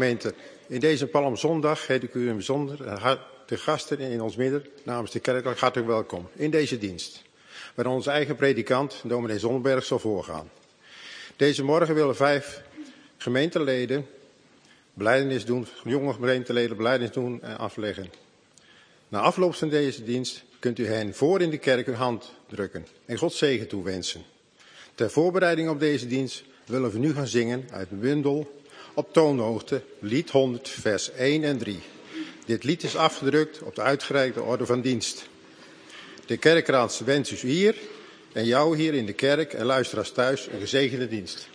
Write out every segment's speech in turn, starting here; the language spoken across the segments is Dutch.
gemeente, in deze Palmzondag heet ik u in bijzonder de gasten in ons midden namens de kerk hartelijk welkom in deze dienst, waarin onze eigen predikant, dominee Zonneberg, zal voorgaan. Deze morgen willen 5 gemeenteleden belijdenis doen, jonge gemeenteleden belijdenis doen en afleggen. Na afloop van deze dienst kunt u hen voor in de kerk uw hand drukken en God zegen toewensen. Ter voorbereiding op deze dienst willen we nu gaan zingen uit de bundel op toonhoogte, lied 100, vers 1 en 3. Dit lied is afgedrukt op de uitgereikte orde van dienst. De kerkraad wenst u hier en jou hier in de kerk en luisteraars thuis een gezegende dienst.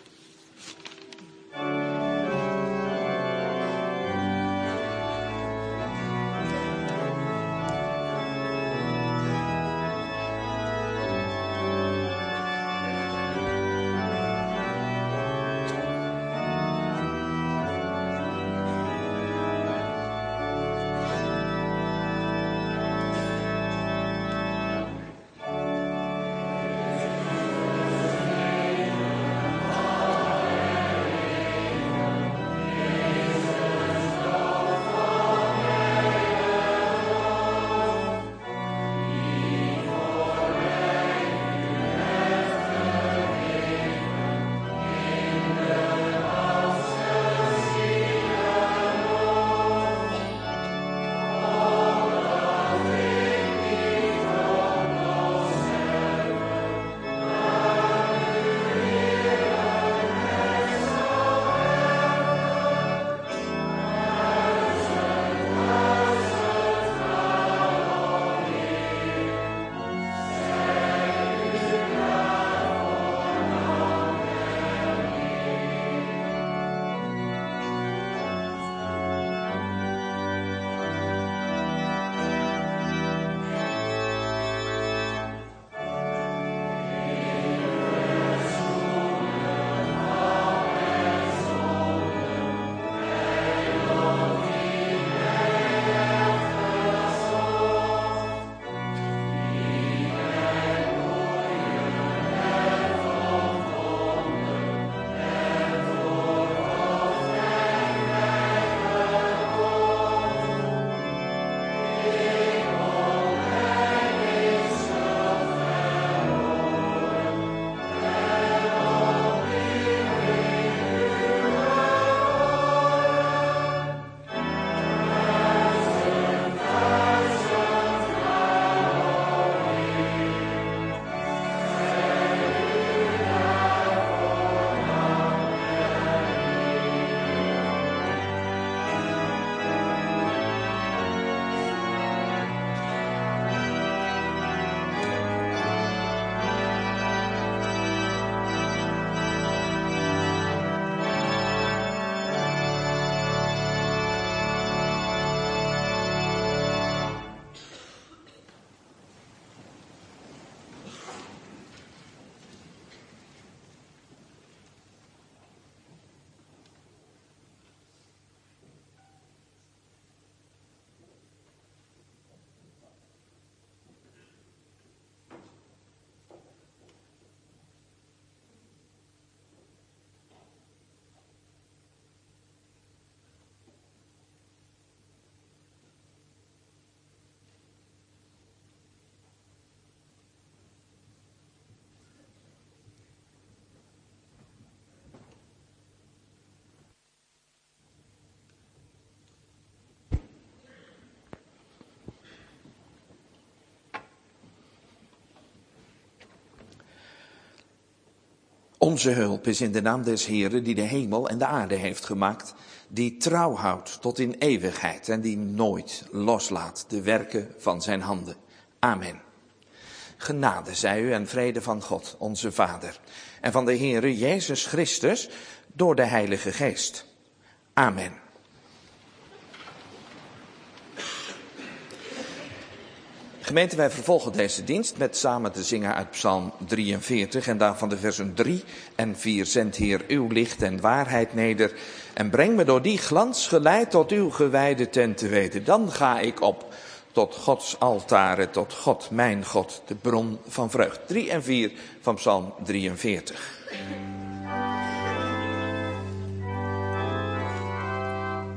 Onze hulp is in de naam des Heeren die de hemel en de aarde heeft gemaakt, die trouw houdt tot in eeuwigheid en die nooit loslaat de werken van zijn handen. Amen. Genade zij u en vrede van God, onze Vader, en van de Heere Jezus Christus door de Heilige Geest. Amen. Gemeente, wij vervolgen deze dienst met samen te zingen uit Psalm 43 en daarvan de versen 3 en 4. Zend Heer uw licht en waarheid neder en breng me door die glans geleid tot uw gewijde tent te weten. Dan ga ik op tot Gods altaren, tot God, mijn God, de bron van vreugd. 3 en 4 van Psalm 43.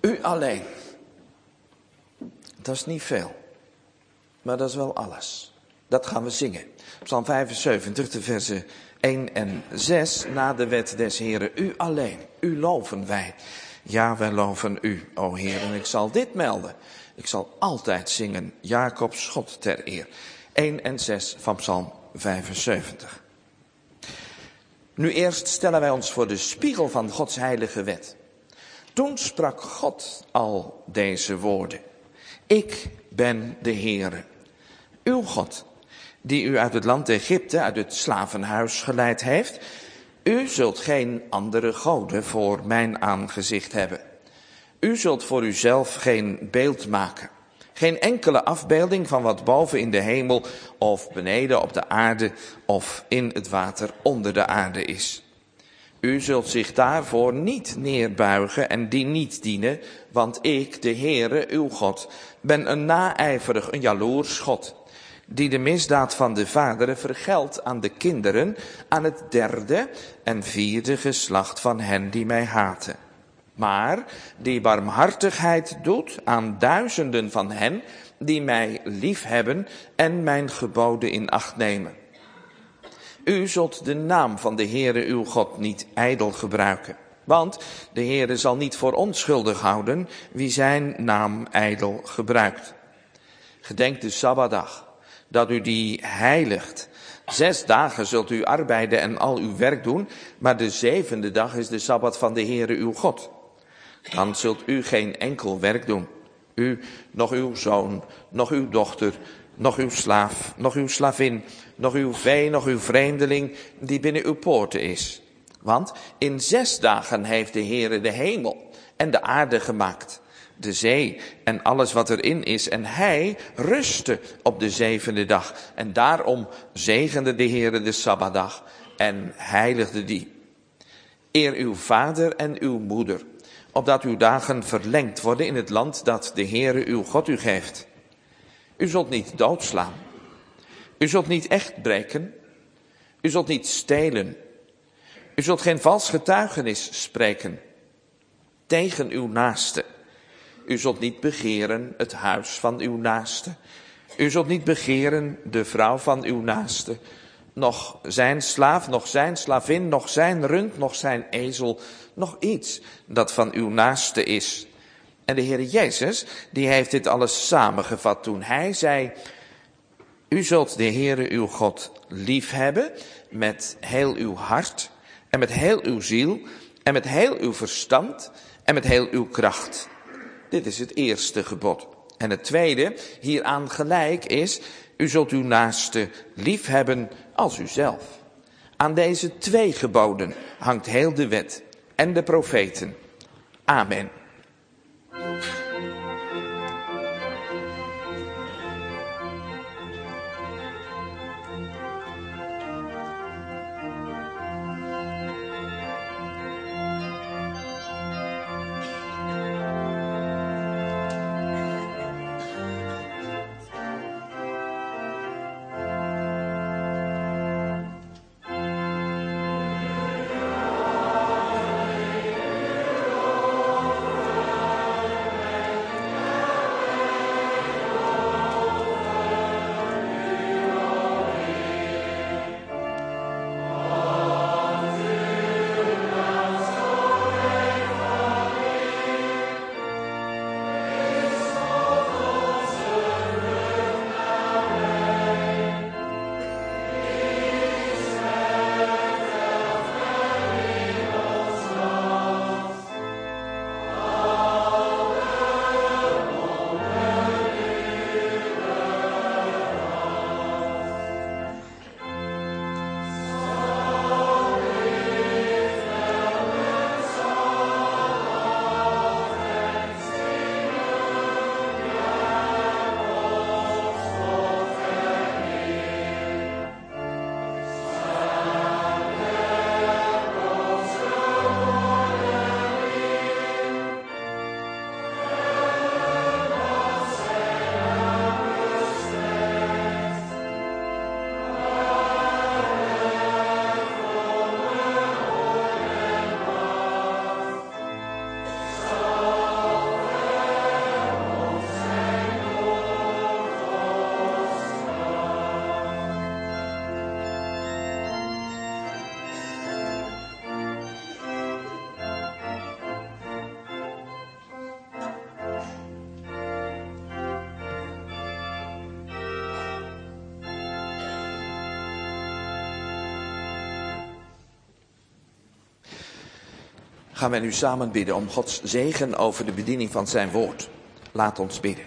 U alleen. Dat is niet veel, maar dat is wel alles. Dat gaan we zingen. Psalm 75, de versen 1 en 6. Na de wet des Heren, u alleen, u loven wij. Ja, wij loven u, o Heer. En ik zal dit melden. Ik zal altijd zingen, Jacobs God ter eer. 1 en 6 van Psalm 75. Nu eerst stellen wij ons voor de spiegel van Gods heilige wet. Toen sprak God al deze woorden. Ik ben de Heere, uw God, die u uit het land Egypte, uit het slavenhuis geleid heeft. U zult geen andere goden voor mijn aangezicht hebben. U zult voor uzelf geen beeld maken. Geen enkele afbeelding van wat boven in de hemel of beneden op de aarde of in het water onder de aarde is. U zult zich daarvoor niet neerbuigen en die niet dienen, want ik, de Heere, uw God, ben een naijverig, een jaloers God, die de misdaad van de vaderen vergeldt aan de kinderen, aan het 3e en 4e geslacht van hen die mij haten. Maar die barmhartigheid doet aan duizenden van hen die mij liefhebben en mijn geboden in acht nemen. U zult de naam van de Heere uw God niet ijdel gebruiken, want de Heere zal niet voor onschuldig houden wie zijn naam ijdel gebruikt. Gedenk de Sabbatdag, dat u die heiligt. 6 dagen zult u arbeiden en al uw werk doen, maar de 7e dag is de Sabbat van de Heere uw God. Dan zult u geen enkel werk doen. U, nog uw zoon, nog uw dochter, nog uw slaaf, nog uw slavin, nog uw vee, nog uw vreemdeling die binnen uw poorten is. Want in 6 dagen heeft de Heere de hemel en de aarde gemaakt, de zee en alles wat erin is. En hij rustte op de 7e dag. En daarom zegende de Heere de Sabbatdag en heiligde die. Eer uw vader en uw moeder, opdat uw dagen verlengd worden in het land dat de Heere uw God u geeft. U zult niet doodslaan. U zult niet echt breken. U zult niet stelen. U zult geen vals getuigenis spreken tegen uw naaste. U zult niet begeren het huis van uw naaste. U zult niet begeren de vrouw van uw naaste. Nog zijn slaaf, nog zijn slavin, nog zijn rund, nog zijn ezel, nog iets dat van uw naaste is. En de Heer Jezus, die heeft dit alles samengevat toen hij zei: u zult de Heere uw God liefhebben met heel uw hart en met heel uw ziel en met heel uw verstand en met heel uw kracht. Dit is het eerste gebod. En het tweede, hieraan gelijk, is: u zult uw naaste liefhebben als uzelf. Aan deze 2 geboden hangt heel de wet en de profeten. Amen. gaan wij nu samen bidden om Gods zegen over de bediening van zijn woord. Laat ons bidden.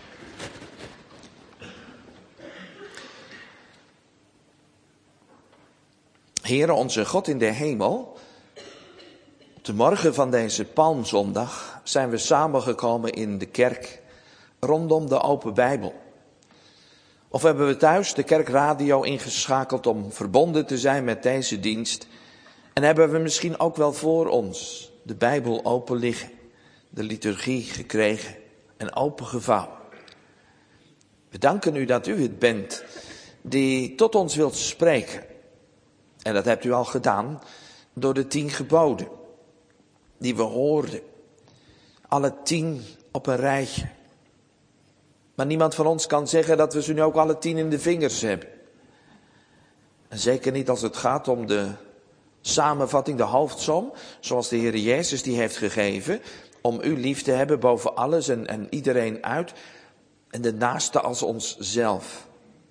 Heere onze God in de hemel, op de morgen van deze Palmzondag zijn we samengekomen in de kerk rondom de open Bijbel. Of hebben we thuis de kerkradio ingeschakeld om verbonden te zijn met deze dienst. En hebben we misschien ook wel voor ons de Bijbel open liggen, de liturgie gekregen en opengevouwen. We danken u dat u het bent die tot ons wilt spreken. En dat hebt u al gedaan door de 10 geboden die we hoorden. Alle 10 op een rijtje. Maar niemand van ons kan zeggen dat we ze nu ook alle 10 in de vingers hebben. En zeker niet als het gaat om de samenvatting, de hoofdsom, zoals de Heer Jezus die heeft gegeven, om u lief te hebben boven alles en iedereen uit, en de naaste als onszelf.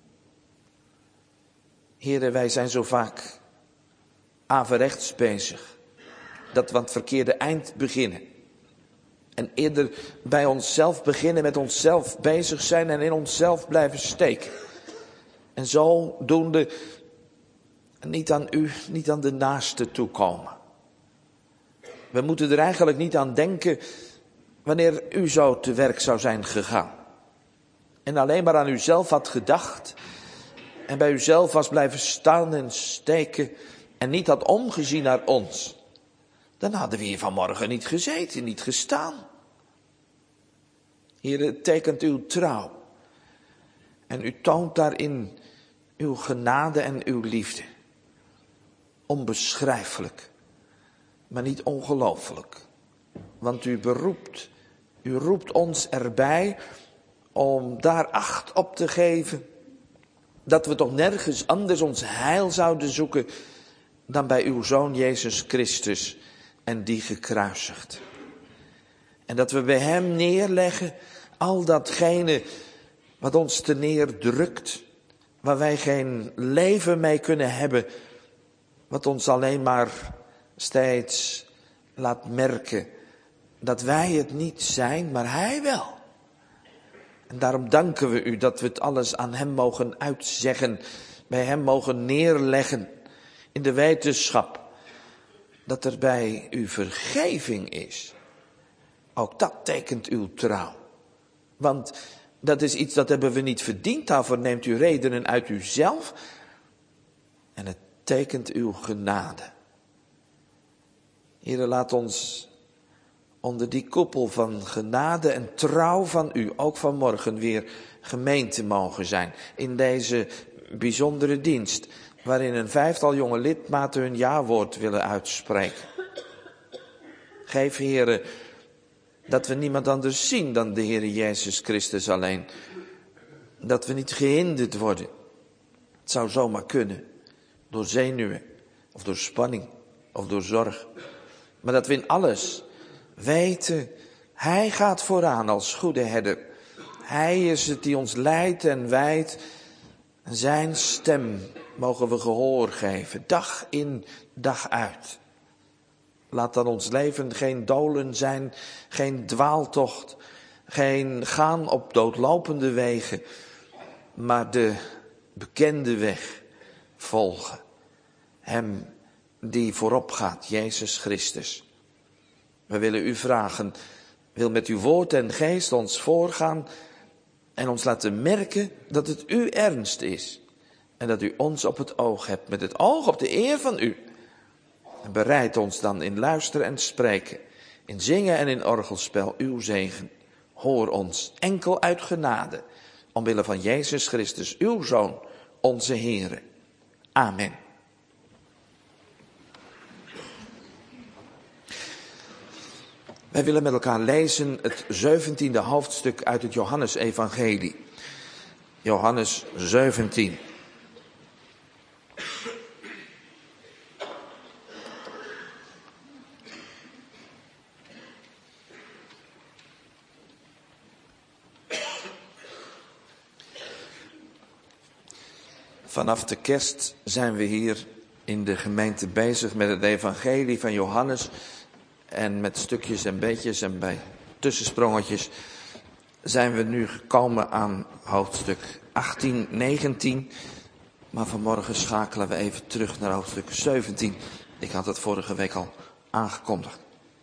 Heren, wij zijn zo vaak averechts bezig, dat we aan het verkeerde eind beginnen. En eerder bij onszelf beginnen, met onszelf bezig zijn en in onszelf blijven steken. En zodoende niet aan u, niet aan de naaste toekomen. We moeten er eigenlijk niet aan denken wanneer u zo te werk zou zijn gegaan. En alleen maar aan uzelf had gedacht en bij uzelf was blijven staan en steken en niet had omgezien naar ons. Dan hadden we hier vanmorgen niet gezeten, niet gestaan. Heer, het tekent uw trouw. En u toont daarin uw genade en uw liefde. Onbeschrijfelijk, maar niet ongelooflijk. Want u roept ons erbij om daar acht op te geven. Dat we toch nergens anders ons heil zouden zoeken dan bij uw Zoon Jezus Christus en die gekruisigd. En dat we bij hem neerleggen al datgene wat ons te neerdrukt, waar wij geen leven mee kunnen hebben, wat ons alleen maar steeds laat merken dat wij het niet zijn, maar hij wel. En daarom danken we u dat we het alles aan hem mogen uitzeggen, bij hem mogen neerleggen, in de wetenschap dat er bij u vergeving is. Ook dat tekent uw trouw. Want dat is iets dat hebben we niet verdiend, daarvoor neemt u redenen uit uzelf. En het tekent uw genade. Heere, laat ons onder die koepel van genade en trouw van u ook vanmorgen weer gemeente mogen zijn. In deze bijzondere dienst, waarin een 5-tal jonge lidmaten hun jawoord willen uitspreken. Geef, Heere, dat we niemand anders zien dan de Heere Jezus Christus alleen. Dat we niet gehinderd worden. Het zou zomaar kunnen. Door zenuwen, of door spanning, of door zorg. Maar dat we in alles weten, hij gaat vooraan als goede herder. Hij is het die ons leidt en wijdt. Zijn stem mogen we gehoor geven, dag in, dag uit. Laat dan ons leven geen dolen zijn, geen dwaaltocht, geen gaan op doodlopende wegen, maar de bekende weg volgen. Hem die voorop gaat, Jezus Christus. We willen u vragen, wil met uw woord en geest ons voorgaan en ons laten merken dat het u ernst is. En dat u ons op het oog hebt, met het oog op de eer van u. En bereid ons dan in luisteren en spreken, in zingen en in orgelspel uw zegen. Hoor ons, enkel uit genade, omwille van Jezus Christus, uw Zoon, onze Heere. Amen. Wij willen met elkaar lezen het 17e hoofdstuk uit het Johannesevangelie. Johannes 17. Vanaf de kerst zijn we hier in de gemeente bezig met het evangelie van Johannes. En met stukjes en beetjes en bij tussensprongetjes zijn we nu gekomen aan hoofdstuk 18, 19. Maar vanmorgen schakelen we even terug naar hoofdstuk 17. Ik had het vorige week al aangekondigd.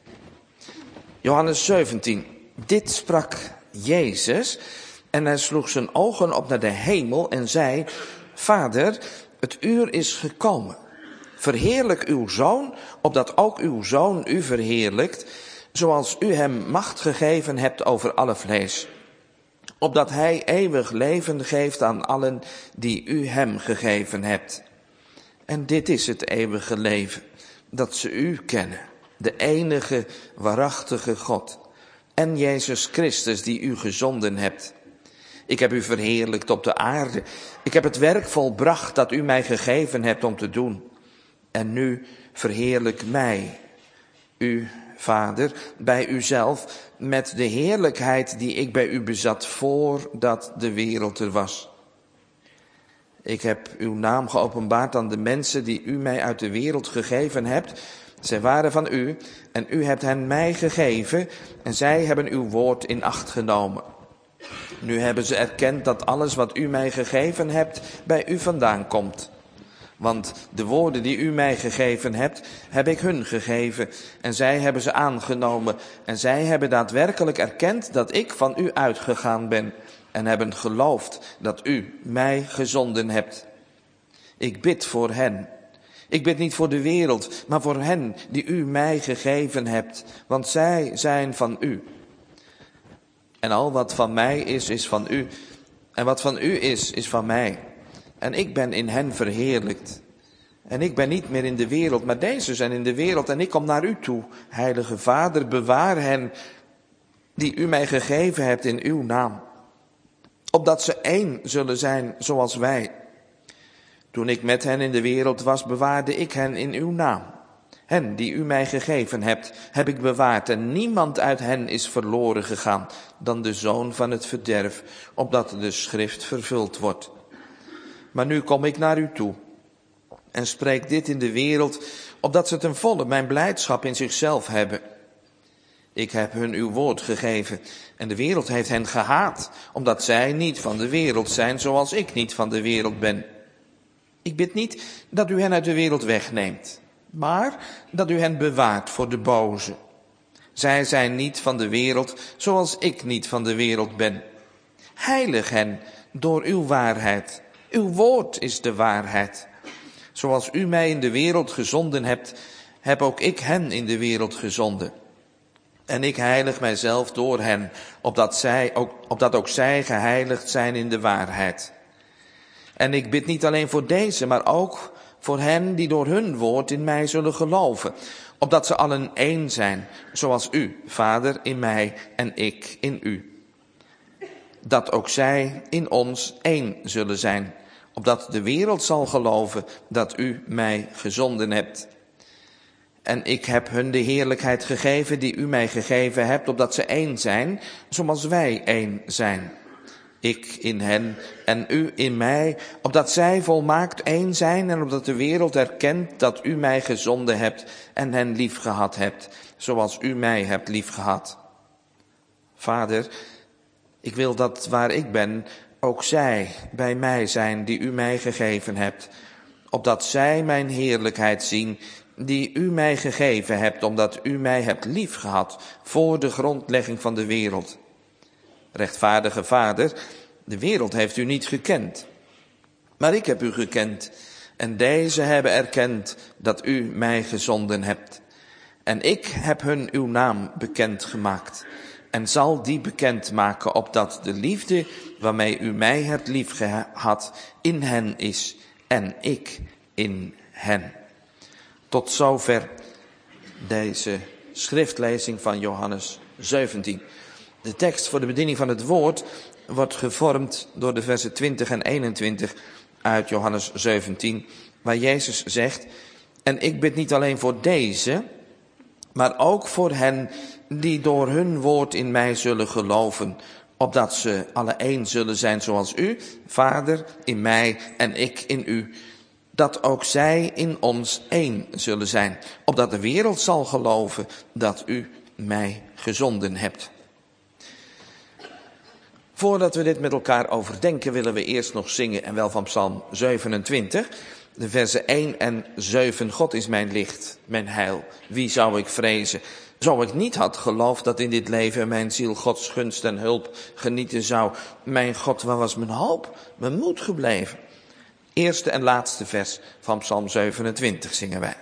Johannes 17. Dit sprak Jezus en hij sloeg zijn ogen op naar de hemel en zei: Vader, het uur is gekomen. Verheerlijk uw Zoon, opdat ook uw Zoon u verheerlijkt, zoals u hem macht gegeven hebt over alle vlees. Opdat hij eeuwig leven geeft aan allen die u hem gegeven hebt. En dit is het eeuwige leven, dat ze u kennen, de enige waarachtige God, en Jezus Christus die u gezonden hebt. Ik heb u verheerlijkt op de aarde. Ik heb het werk volbracht dat u mij gegeven hebt om te doen. En nu verheerlijk mij, u, Vader, bij uzelf, met de heerlijkheid die ik bij u bezat voordat de wereld er was. Ik heb uw naam geopenbaard aan de mensen die u mij uit de wereld gegeven hebt. Zij waren van u en u hebt hen mij gegeven en zij hebben uw woord in acht genomen. Nu hebben ze erkend dat alles wat u mij gegeven hebt bij u vandaan komt. Want de woorden die u mij gegeven hebt, heb ik hun gegeven en zij hebben ze aangenomen. En zij hebben daadwerkelijk erkend dat ik van u uitgegaan ben en hebben geloofd dat u mij gezonden hebt. Ik bid voor hen. Ik bid niet voor de wereld, maar voor hen die u mij gegeven hebt, want zij zijn van u. En al wat van mij is van u. En wat van u is van mij. En ik ben in hen verheerlijkt. En ik ben niet meer in de wereld, maar deze zijn in de wereld. En ik kom naar u toe. Heilige Vader, bewaar hen die u mij gegeven hebt in uw naam. Opdat ze één zullen zijn zoals wij. Toen ik met hen in de wereld was, bewaarde ik hen in uw naam. Hen die u mij gegeven hebt, heb ik bewaard. En niemand uit hen is verloren gegaan dan de zoon van het verderf, opdat de schrift vervuld wordt. Maar nu kom ik naar u toe en spreek dit in de wereld, opdat ze ten volle mijn blijdschap in zichzelf hebben. Ik heb hun uw woord gegeven en de wereld heeft hen gehaat, omdat zij niet van de wereld zijn, zoals ik niet van de wereld ben. Ik bid niet dat u hen uit de wereld wegneemt, maar dat u hen bewaart voor de boze. Zij zijn niet van de wereld, zoals ik niet van de wereld ben. Heilig hen door uw waarheid. Uw woord is de waarheid. Zoals u mij in de wereld gezonden hebt, heb ook ik hen in de wereld gezonden. En ik heilig mijzelf door hen, opdat ook zij geheiligd zijn in de waarheid. En ik bid niet alleen voor deze, maar ook voor hen die door hun woord in mij zullen geloven, opdat ze allen één zijn, zoals u, Vader, in mij en ik in u. Dat ook zij in ons één zullen zijn, opdat de wereld zal geloven dat u mij gezonden hebt. En ik heb hun de heerlijkheid gegeven die u mij gegeven hebt, opdat ze één zijn, zoals wij één zijn. Ik in hen en u in mij, opdat zij volmaakt één zijn en opdat de wereld erkent dat u mij gezonden hebt en hen liefgehad hebt, zoals u mij hebt liefgehad. Vader, ik wil dat waar ik ben, ook zij bij mij zijn die u mij gegeven hebt, opdat zij mijn heerlijkheid zien die u mij gegeven hebt, omdat u mij hebt liefgehad voor de grondlegging van de wereld. Rechtvaardige Vader, de wereld heeft u niet gekend, maar ik heb u gekend en deze hebben erkend dat u mij gezonden hebt. En ik heb hun uw naam bekendgemaakt en zal die bekendmaken, opdat de liefde waarmee u mij hebt liefgehad in hen is en ik in hen. Tot zover deze schriftlezing van Johannes 17. De tekst voor de bediening van het woord wordt gevormd door de versen 20 en 21 uit Johannes 17, waar Jezus zegt: en ik bid niet alleen voor deze, maar ook voor hen die door hun woord in mij zullen geloven, opdat ze alle één zullen zijn zoals u, Vader, in mij en ik in u, dat ook zij in ons één zullen zijn, opdat de wereld zal geloven dat u mij gezonden hebt. Voordat we dit met elkaar overdenken, willen we eerst nog zingen, en wel van Psalm 27, de versen 1 en 7. God is mijn licht, mijn heil, wie zou ik vrezen? Zo ik niet had geloofd dat in dit leven mijn ziel Gods gunst en hulp genieten zou. Mijn God, waar was mijn hoop, mijn moed gebleven? Eerste en laatste vers van Psalm 27 zingen wij.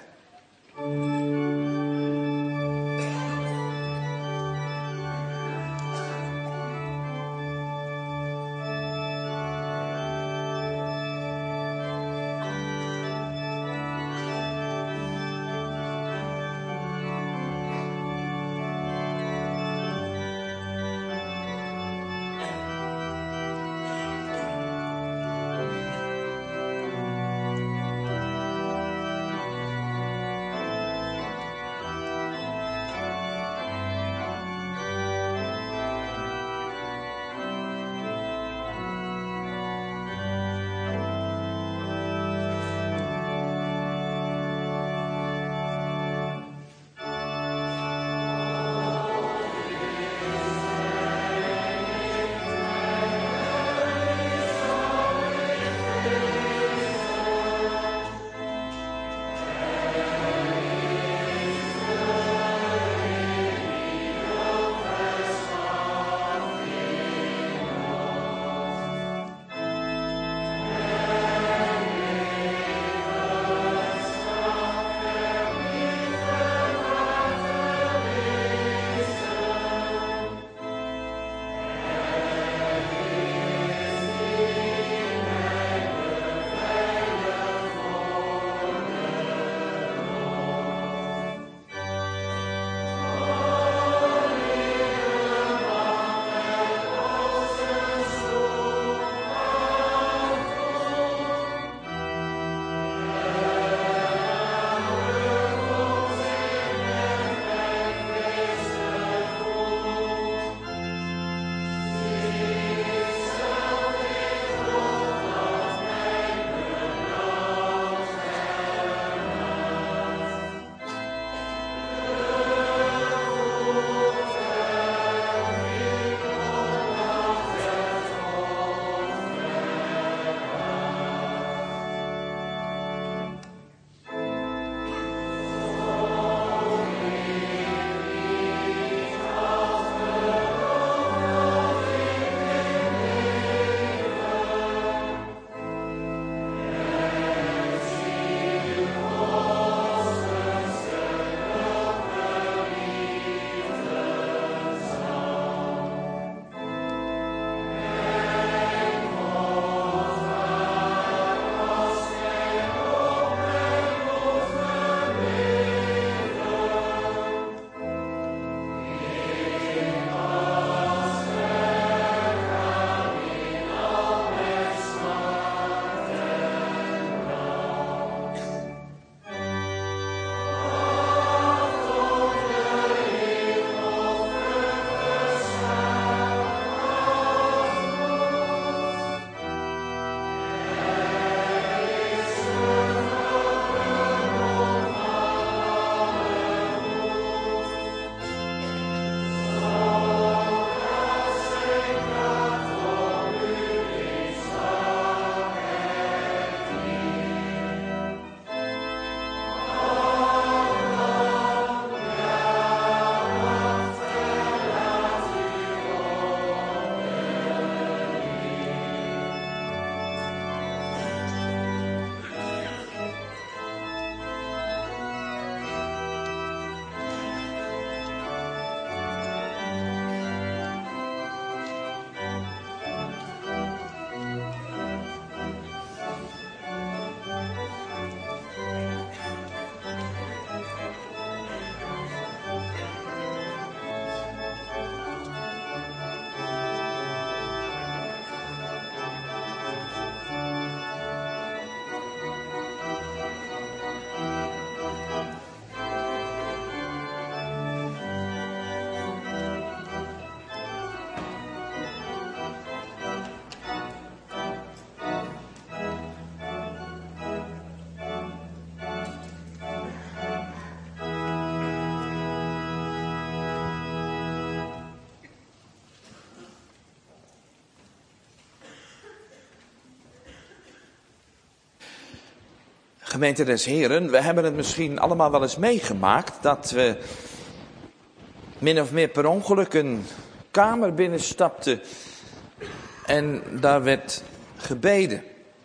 Gemeente des Heren, we hebben het misschien allemaal wel eens meegemaakt dat we min of meer per ongeluk een kamer binnenstapten en daar werd gebeden.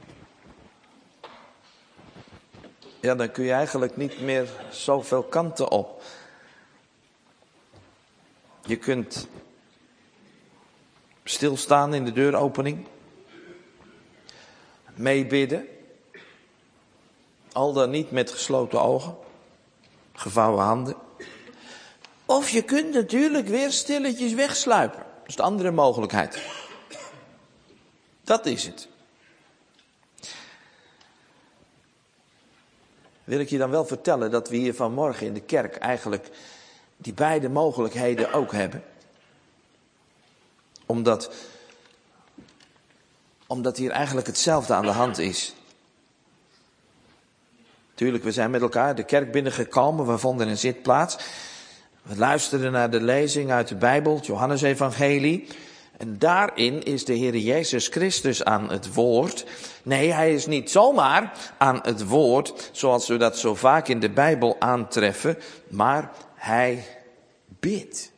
Ja, dan kun je eigenlijk niet meer zoveel kanten op. Je kunt stilstaan in de deuropening, meebidden, al dan niet met gesloten ogen, gevouwen handen. Of je kunt natuurlijk weer stilletjes wegsluipen. Dat is de andere mogelijkheid. Dat is het. Wil ik je dan wel vertellen dat we hier vanmorgen in de kerk eigenlijk die beide mogelijkheden ook hebben. Omdat hier eigenlijk hetzelfde aan de hand is. Tuurlijk, we zijn met elkaar de kerk binnengekomen, we vonden een zitplaats. We luisterden naar de lezing uit de Bijbel, het Johannesevangelie. En daarin is de Heer Jezus Christus aan het woord. Nee, hij is niet zomaar aan het woord, zoals we dat zo vaak in de Bijbel aantreffen, maar hij bidt.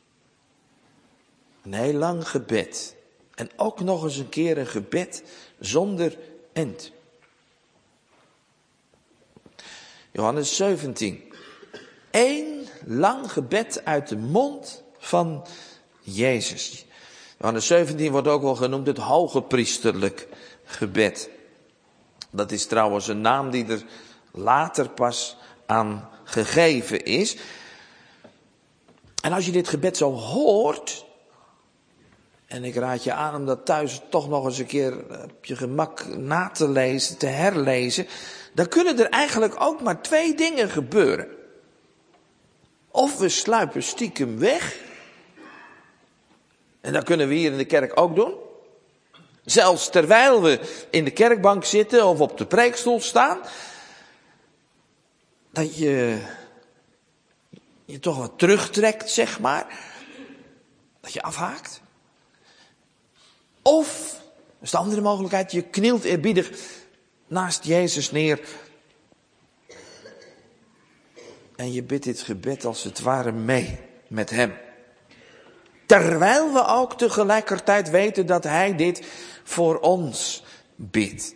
Een heel lang gebed. En ook nog eens een keer een gebed zonder end. Johannes 17. 1 lang gebed uit de mond van Jezus. Johannes 17 wordt ook wel genoemd het hogepriesterlijk gebed. Dat is trouwens een naam die er later pas aan gegeven is. En als je dit gebed zo hoort, en ik raad je aan om dat thuis toch nog eens een keer op je gemak na te lezen, te herlezen, dan kunnen er eigenlijk ook maar 2 dingen gebeuren. Of we sluipen stiekem weg, en dat kunnen we hier in de kerk ook doen. Zelfs terwijl we in de kerkbank zitten of op de preekstoel staan, dat je toch wat terugtrekt, zeg maar. Dat je afhaakt. Of, dat is de andere mogelijkheid, je knielt eerbiedig naast Jezus neer. En je bidt dit gebed als het ware mee met hem. Terwijl we ook tegelijkertijd weten dat hij dit voor ons bidt.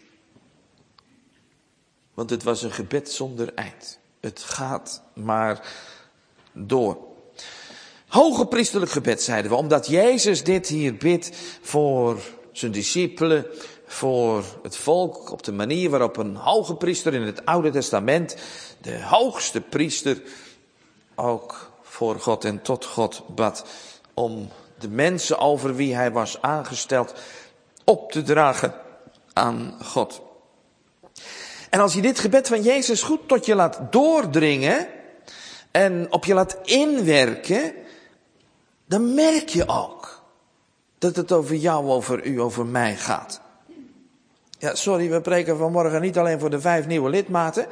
Want het was een gebed zonder eind. Het gaat maar door. Hogepriesterlijk gebed, zeiden we, omdat Jezus dit hier bidt voor zijn discipelen, voor het volk, op de manier waarop een hogepriester in het Oude Testament, de hoogste priester, ook voor God en tot God bad, om de mensen over wie hij was aangesteld op te dragen aan God. En als je dit gebed van Jezus goed tot je laat doordringen en op je laat inwerken, dan merk je ook dat het over jou, over u, over mij gaat. Ja, sorry, we preken vanmorgen niet alleen voor de 5 nieuwe lidmaten.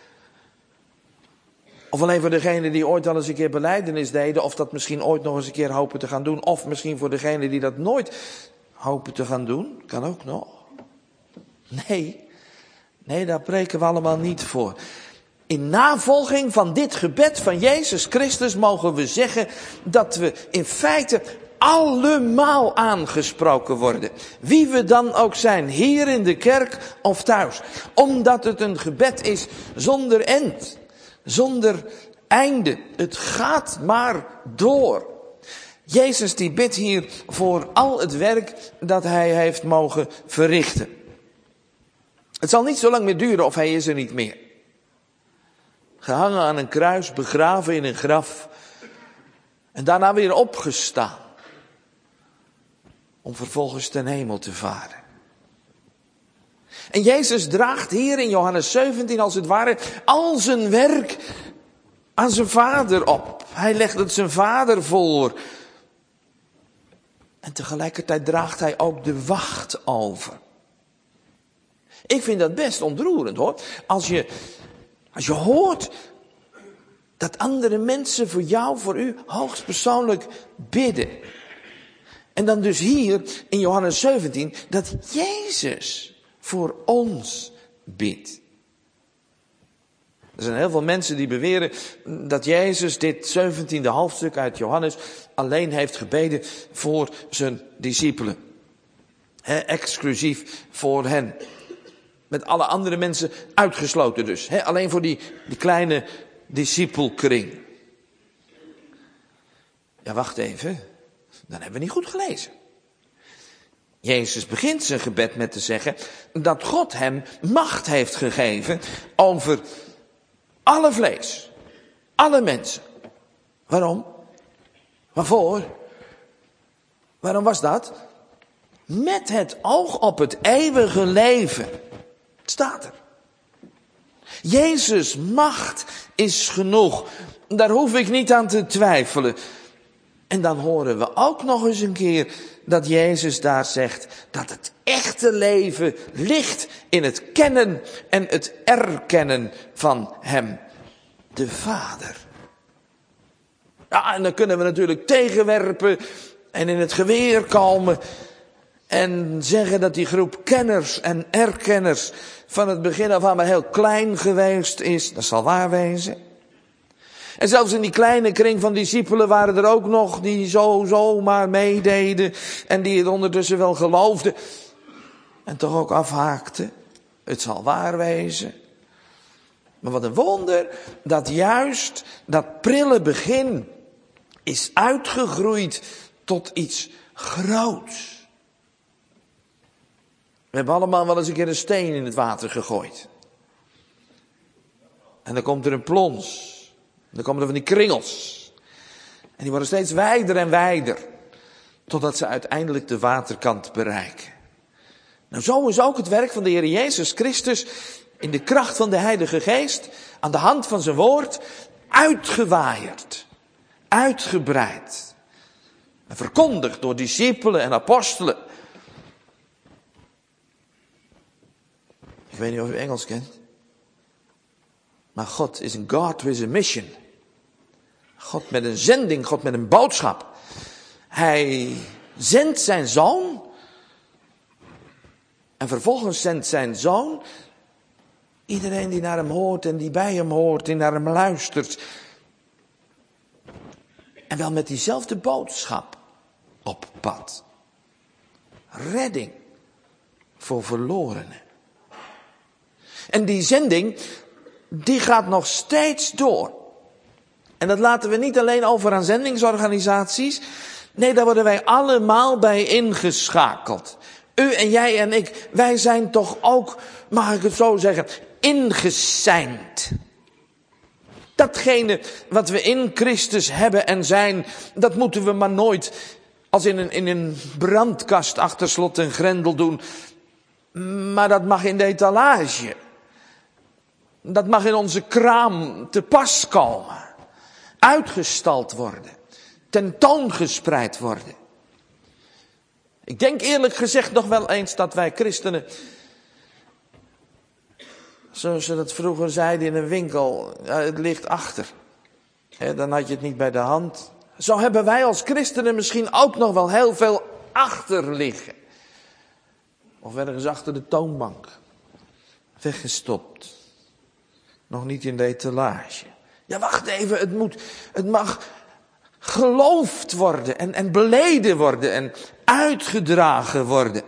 Of alleen voor degenen die ooit al eens een keer belijdenis deden, of dat misschien ooit nog eens een keer hopen te gaan doen. Of misschien voor degenen die dat nooit hopen te gaan doen. Kan ook nog. Nee, daar preken we allemaal niet voor. In navolging van dit gebed van Jezus Christus mogen we zeggen dat we in feite allemaal aangesproken worden. Wie we dan ook zijn, hier in de kerk of thuis. Omdat het een gebed is zonder end, zonder einde. Het gaat maar door. Jezus die bidt hier voor al het werk dat hij heeft mogen verrichten. Het zal niet zo lang meer duren of hij is er niet meer. Gehangen aan een kruis, begraven in een graf. En daarna weer opgestaan. Om vervolgens ten hemel te varen. En Jezus draagt hier in Johannes 17 als het ware al zijn werk aan zijn Vader op. Hij legt het zijn Vader voor. En tegelijkertijd draagt hij ook de wacht over. Ik vind dat best ontroerend hoor. Als je hoort dat andere mensen voor jou, voor u, hoogstpersoonlijk bidden. En dan dus hier in Johannes 17 dat Jezus voor ons bidt. Er zijn heel veel mensen die beweren dat Jezus dit 17e hoofdstuk uit Johannes alleen heeft gebeden voor zijn discipelen. Exclusief voor hen. Met alle andere mensen uitgesloten dus. Alleen voor die kleine discipelkring. Ja, wacht even. Dan hebben we niet goed gelezen. Jezus begint zijn gebed met te zeggen dat God hem macht heeft gegeven over alle vlees. Alle mensen. Waarom? Waarvoor? Waarom was dat? Met het oog op het eeuwige leven. Het staat er. Jezus' macht is genoeg. Daar hoef ik niet aan te twijfelen. En dan horen we ook nog eens een keer dat Jezus daar zegt dat het echte leven ligt in het kennen en het erkennen van Hem, de Vader. Ja, en dan kunnen we natuurlijk tegenwerpen en in het geweer komen en zeggen dat die groep kenners en erkenners van het begin af aan maar heel klein geweest is. Dat zal waar wezen. En zelfs in die kleine kring van discipelen waren er ook nog die zo maar meededen en die het ondertussen wel geloofden en toch ook afhaakten. Het zal waar wezen. Maar wat een wonder dat juist dat prille begin is uitgegroeid tot iets groots. We hebben allemaal wel eens een keer een steen in het water gegooid. En dan komt er een plons. Dan komen er van die kringels. En die worden steeds wijder en wijder. Totdat ze uiteindelijk de waterkant bereiken. Nou, zo is ook het werk van de Heer Jezus Christus in de kracht van de Heilige Geest, aan de hand van zijn woord, uitgewaaierd, uitgebreid. En verkondigd door discipelen en apostelen. Ik weet niet of u Engels kent. Maar God is een God with a mission. God met een zending, God met een boodschap. Hij zendt zijn zoon. En vervolgens zendt zijn zoon iedereen die naar hem hoort en die bij hem hoort, die naar hem luistert. En wel met diezelfde boodschap op pad. Redding voor verlorenen. En die zending, die gaat nog steeds door. En dat laten we niet alleen over aan zendingsorganisaties. Nee, daar worden wij allemaal bij ingeschakeld. U en jij en ik, wij zijn toch ook, mag ik het zo zeggen, ingeseind. Datgene wat we in Christus hebben en zijn, dat moeten we maar nooit als in een brandkast achter slot en grendel doen. Maar dat mag in de etalage. Dat mag in onze kraam te pas komen. Uitgestald worden. Tentoongespreid worden. Ik denk eerlijk gezegd nog wel eens dat wij christenen, zoals ze dat vroeger zeiden in een winkel, het ligt achter. Dan had je het niet bij de hand. Zo hebben wij als christenen misschien ook nog wel heel veel achter liggen. Of ergens achter de toonbank. Weggestopt. Nog niet in de etalage. Ja, wacht even, het mag geloofd worden en beleden worden en uitgedragen worden.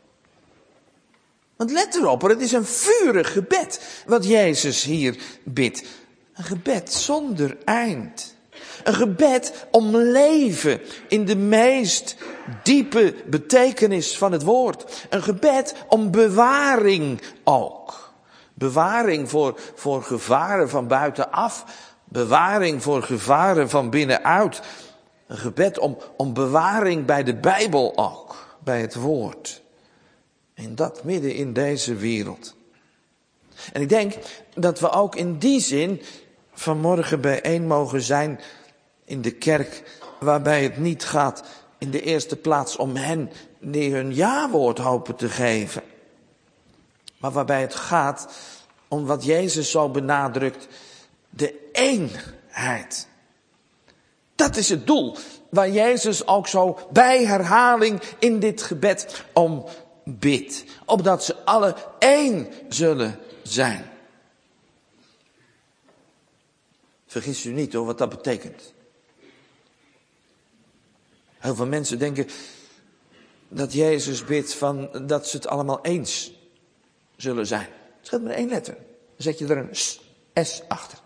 Want let erop, het is een vurig gebed wat Jezus hier bidt. Een gebed zonder eind. Een gebed om leven in de meest diepe betekenis van het woord. Een gebed om bewaring ook. Bewaring voor gevaren van buitenaf. Bewaring voor gevaren van binnenuit. Een gebed om bewaring bij de Bijbel ook. Bij het woord. En dat midden in deze wereld. En ik denk dat we ook in die zin vanmorgen bijeen mogen zijn in de kerk, waarbij het niet gaat in de eerste plaats om hen die hun ja-woord hopen te geven. Maar waarbij het gaat om wat Jezus zo benadrukt, de eenheid. Dat is het doel waar Jezus ook zo bij herhaling in dit gebed om bidt. Opdat ze alle één zullen zijn. Vergis u niet hoor, wat dat betekent. Heel veel mensen denken dat Jezus bidt dat ze het allemaal eens zullen zijn. Het scheelt maar 1 letter. Dan zet je er een S achter.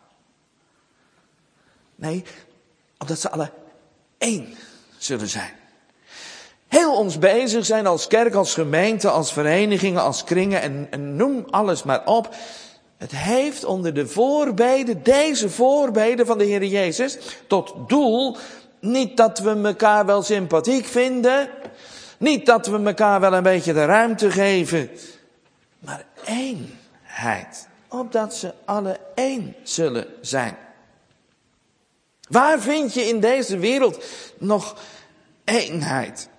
Nee, omdat ze alle één zullen zijn. Heel ons bezig zijn als kerk, als gemeente, als verenigingen, als kringen en noem alles maar op. Het heeft onder de voorbeden, deze voorbeden van de Heer Jezus, tot doel niet dat we elkaar wel sympathiek vinden, niet dat we elkaar wel een beetje de ruimte geven, maar eenheid, opdat ze alle één zullen zijn. Waar vind je in deze wereld nog eenheid?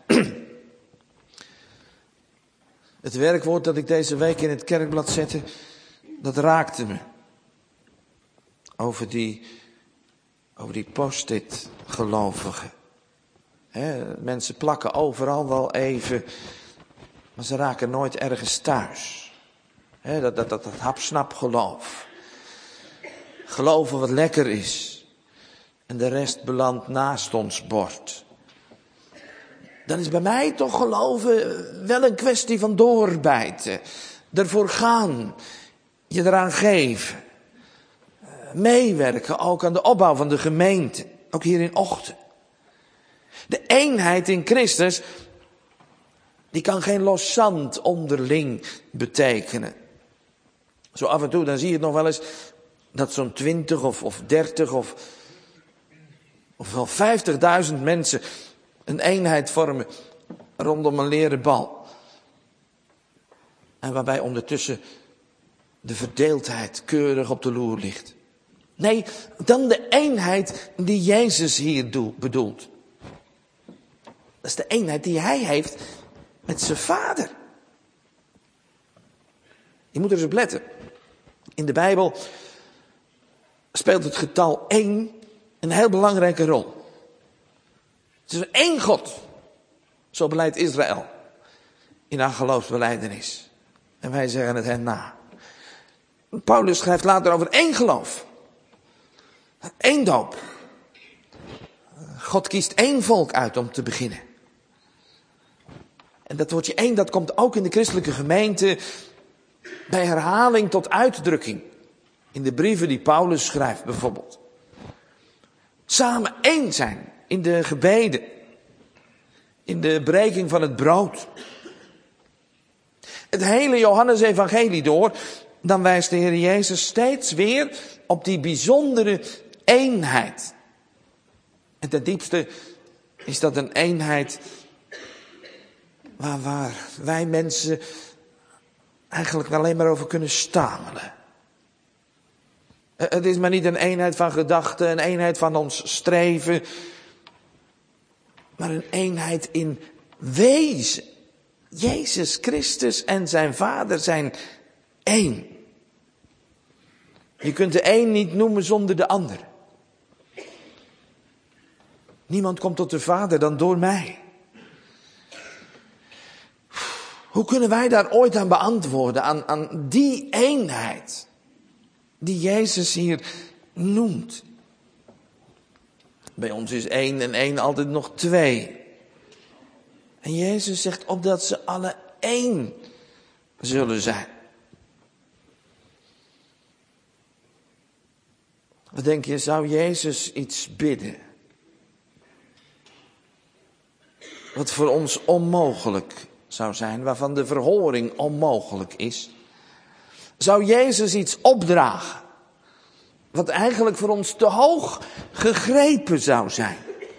Het werkwoord dat ik deze week in het kerkblad zette, dat raakte me. Over die post-it gelovigen. Mensen plakken overal wel even, maar ze raken nooit ergens thuis. Dat hapsnap geloof. Geloven wat lekker is. En de rest belandt naast ons bord. Dan is bij mij toch geloven wel een kwestie van doorbijten. Ervoor gaan. Je eraan geven. Meewerken ook aan de opbouw van de gemeente. Ook hier in Ochten. De eenheid in Christus, die kan geen los zand onderling betekenen. Zo af en toe dan zie je het nog wel eens dat zo'n 20 of 30 of wel 50.000 mensen een eenheid vormen rondom een leren bal. En waarbij ondertussen de verdeeldheid keurig op de loer ligt. Nee, dan de eenheid die Jezus hier bedoelt. Dat is de eenheid die hij heeft met zijn Vader. Je moet er eens op letten. In de Bijbel speelt het getal 1 een heel belangrijke rol. Het is één God. Zo beleidt Israël in haar geloofsbelijdenis. En wij zeggen het hen na. Paulus schrijft later over één geloof. Eén doop. God kiest één volk uit om te beginnen. En dat woordje één, dat komt ook in de christelijke gemeente bij herhaling tot uitdrukking. In de brieven die Paulus schrijft bijvoorbeeld. Samen één zijn in de gebeden. In de breking van het brood. Het hele Johannesevangelie door, dan wijst de Heer Jezus steeds weer op die bijzondere eenheid. En ten diepste is dat een eenheid waar wij mensen eigenlijk alleen maar over kunnen stamelen. Het is maar niet een eenheid van gedachten, een eenheid van ons streven, maar een eenheid in wezen. Jezus Christus en zijn Vader zijn één. Je kunt de een niet noemen zonder de ander. Niemand komt tot de Vader dan door mij. Hoe kunnen wij daar ooit aan beantwoorden, aan die eenheid die Jezus hier noemt? Bij ons is 1 en 1 altijd nog 2. En Jezus zegt opdat ze alle één zullen zijn. Wat denk je, zou Jezus iets bidden wat voor ons onmogelijk zou zijn, waarvan de verhoring onmogelijk is? Zou Jezus iets opdragen wat eigenlijk voor ons te hoog gegrepen zou zijn?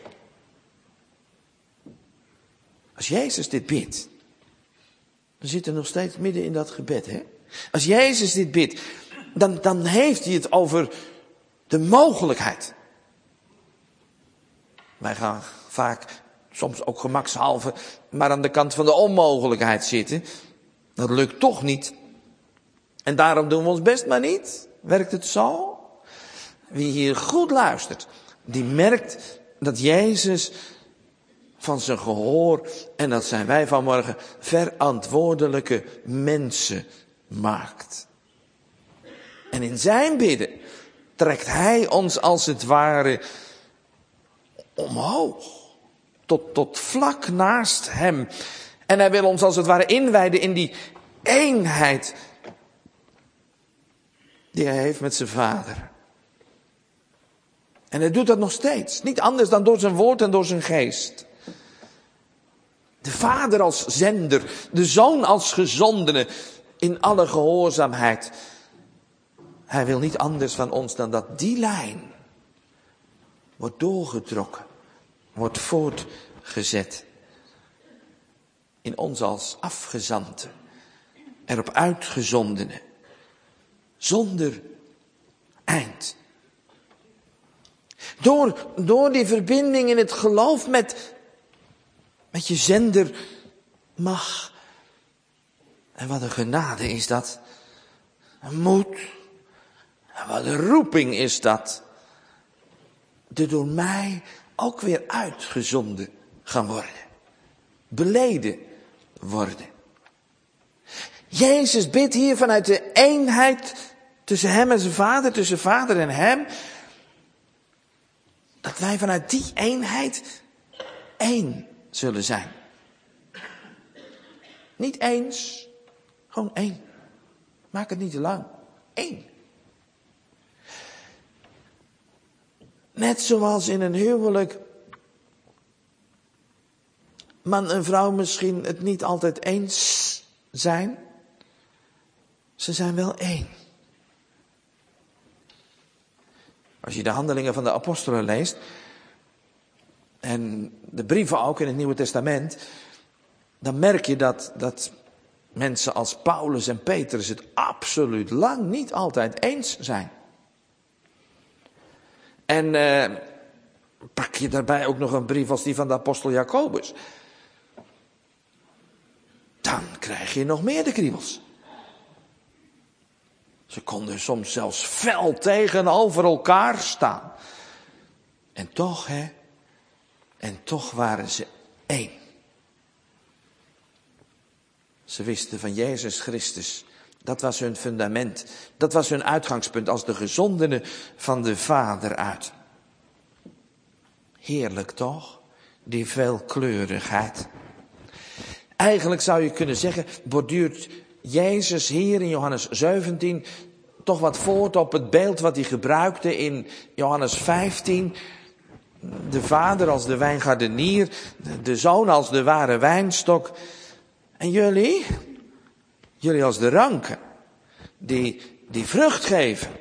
Als Jezus dit bidt, dan zit er nog steeds midden in dat gebed, hè? Als Jezus dit bidt, dan heeft hij het over de mogelijkheid. Wij gaan vaak, soms ook gemakshalve, maar aan de kant van de onmogelijkheid zitten. Dat lukt toch niet. En daarom doen we ons best maar niet. Werkt het zo? Wie hier goed luistert, die merkt dat Jezus van zijn gehoor, en dat zijn wij vanmorgen, verantwoordelijke mensen maakt. En in zijn bidden, trekt hij ons als het ware omhoog. Tot vlak naast hem. En hij wil ons als het ware inwijden in die eenheid die hij heeft met zijn Vader. En hij doet dat nog steeds. Niet anders dan door zijn woord en door zijn geest. De Vader als zender, de Zoon als gezondene, in alle gehoorzaamheid. Hij wil niet anders van ons dan dat die lijn wordt doorgetrokken, wordt voortgezet. In ons als afgezanten, erop uitgezondene, zonder eind. Door die verbinding in het geloof met je zender mag. En wat een genade is dat. Een moed. En wat een roeping is dat. De door mij ook weer uitgezonden gaan worden. Beleden worden. Jezus bidt hier vanuit de eenheid tussen hem en zijn Vader, tussen Vader en hem. Dat wij vanuit die eenheid één zullen zijn. Niet eens, gewoon één. Maak het niet te lang. Eén. Net zoals in een huwelijk man en vrouw misschien het niet altijd eens zijn. Ze zijn wel één. Als je de handelingen van de apostelen leest, en de brieven ook in het Nieuwe Testament, dan merk je dat mensen als Paulus en Petrus het absoluut lang niet altijd eens zijn. En pak je daarbij ook nog een brief als die van de apostel Jacobus. Dan krijg je nog meer de kriebels. Ze konden soms zelfs fel tegenover elkaar staan. En toch, en toch waren ze één. Ze wisten van Jezus Christus. Dat was hun fundament. Dat was hun uitgangspunt als de gezondene van de Vader uit. Heerlijk toch? Die veelkleurigheid. Eigenlijk zou je kunnen zeggen, borduurt Jezus hier in Johannes 17 toch wat voort op het beeld wat hij gebruikte in Johannes 15. De Vader als de wijngaardenier, de Zoon als de ware wijnstok. En jullie als de ranken, die vrucht geven.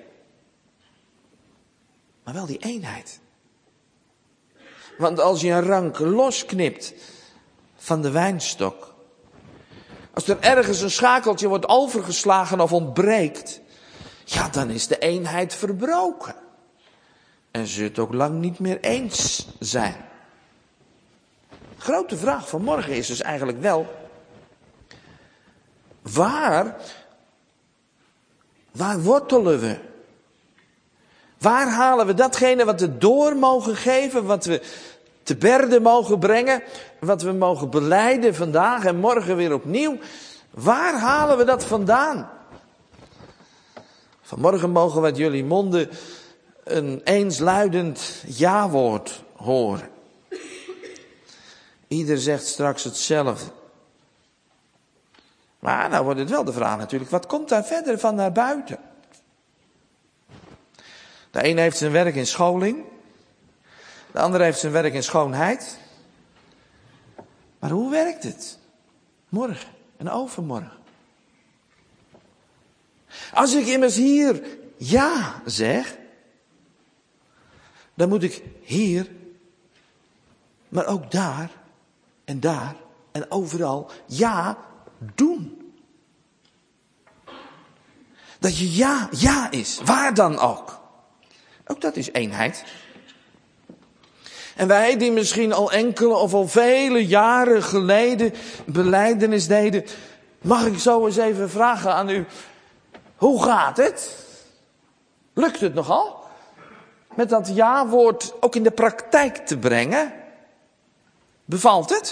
Maar wel die eenheid. Want als je een rank losknipt van de wijnstok, als er ergens een schakeltje wordt overgeslagen of ontbreekt, ja, dan is de eenheid verbroken. En ze het ook lang niet meer eens zijn. De grote vraag van morgen is dus eigenlijk wel, waar wortelen we? Waar halen we datgene wat we door mogen geven, wat we te berde mogen brengen, wat we mogen belijden vandaag en morgen weer opnieuw? Waar halen we dat vandaan? Vanmorgen mogen we uit jullie monden een eensluidend ja-woord horen. Ieder zegt straks hetzelfde. Maar nou wordt het wel de vraag natuurlijk, wat komt daar verder van naar buiten? De ene heeft zijn werk in scholing. De andere heeft zijn werk in schoonheid. Maar hoe werkt het? Morgen en overmorgen. Als ik immers hier ja zeg, dan moet ik hier, maar ook daar en overal ja doen. Dat je ja is, waar dan ook. Ook dat is eenheid. En wij die misschien al enkele of al vele jaren geleden belijdenis deden, mag ik zo eens even vragen aan u, hoe gaat het? Lukt het nogal? Met dat ja-woord ook in de praktijk te brengen? Bevalt het?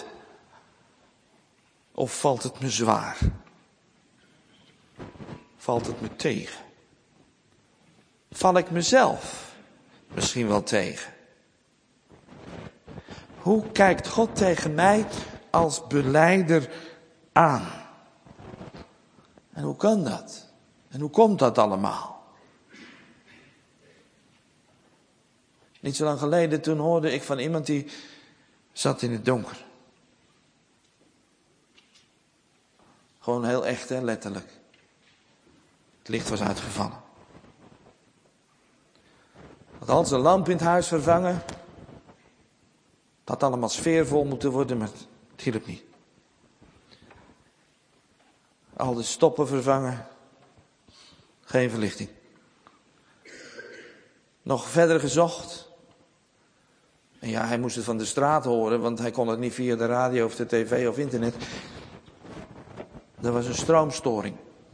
Of valt het me zwaar? Valt het me tegen? val ik mezelf misschien wel tegen? Hoe kijkt God tegen mij als belijder aan? En hoe kan dat? En hoe komt dat allemaal? Niet zo lang geleden, toen hoorde ik van iemand die zat in het donker. Gewoon heel echt, hè, letterlijk. Het licht was uitgevallen. Had al zijn lamp in het huis vervangen. Het had allemaal sfeervol moeten worden, maar het hielp niet. Al de stoppen vervangen. Geen verlichting. Nog verder gezocht. En ja, hij moest het van de straat horen, want hij kon het niet via de radio of de tv of internet. Er was een stroomstoring.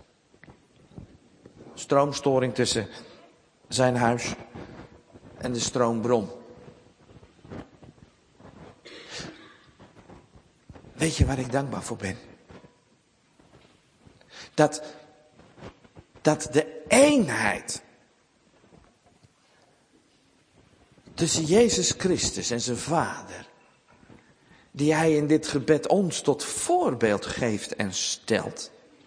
Stroomstoring tussen zijn huis en de stroombron. Weet je waar ik dankbaar voor ben? Dat de eenheid tussen Jezus Christus en zijn Vader, die hij in dit gebed ons tot voorbeeld geeft en stelt,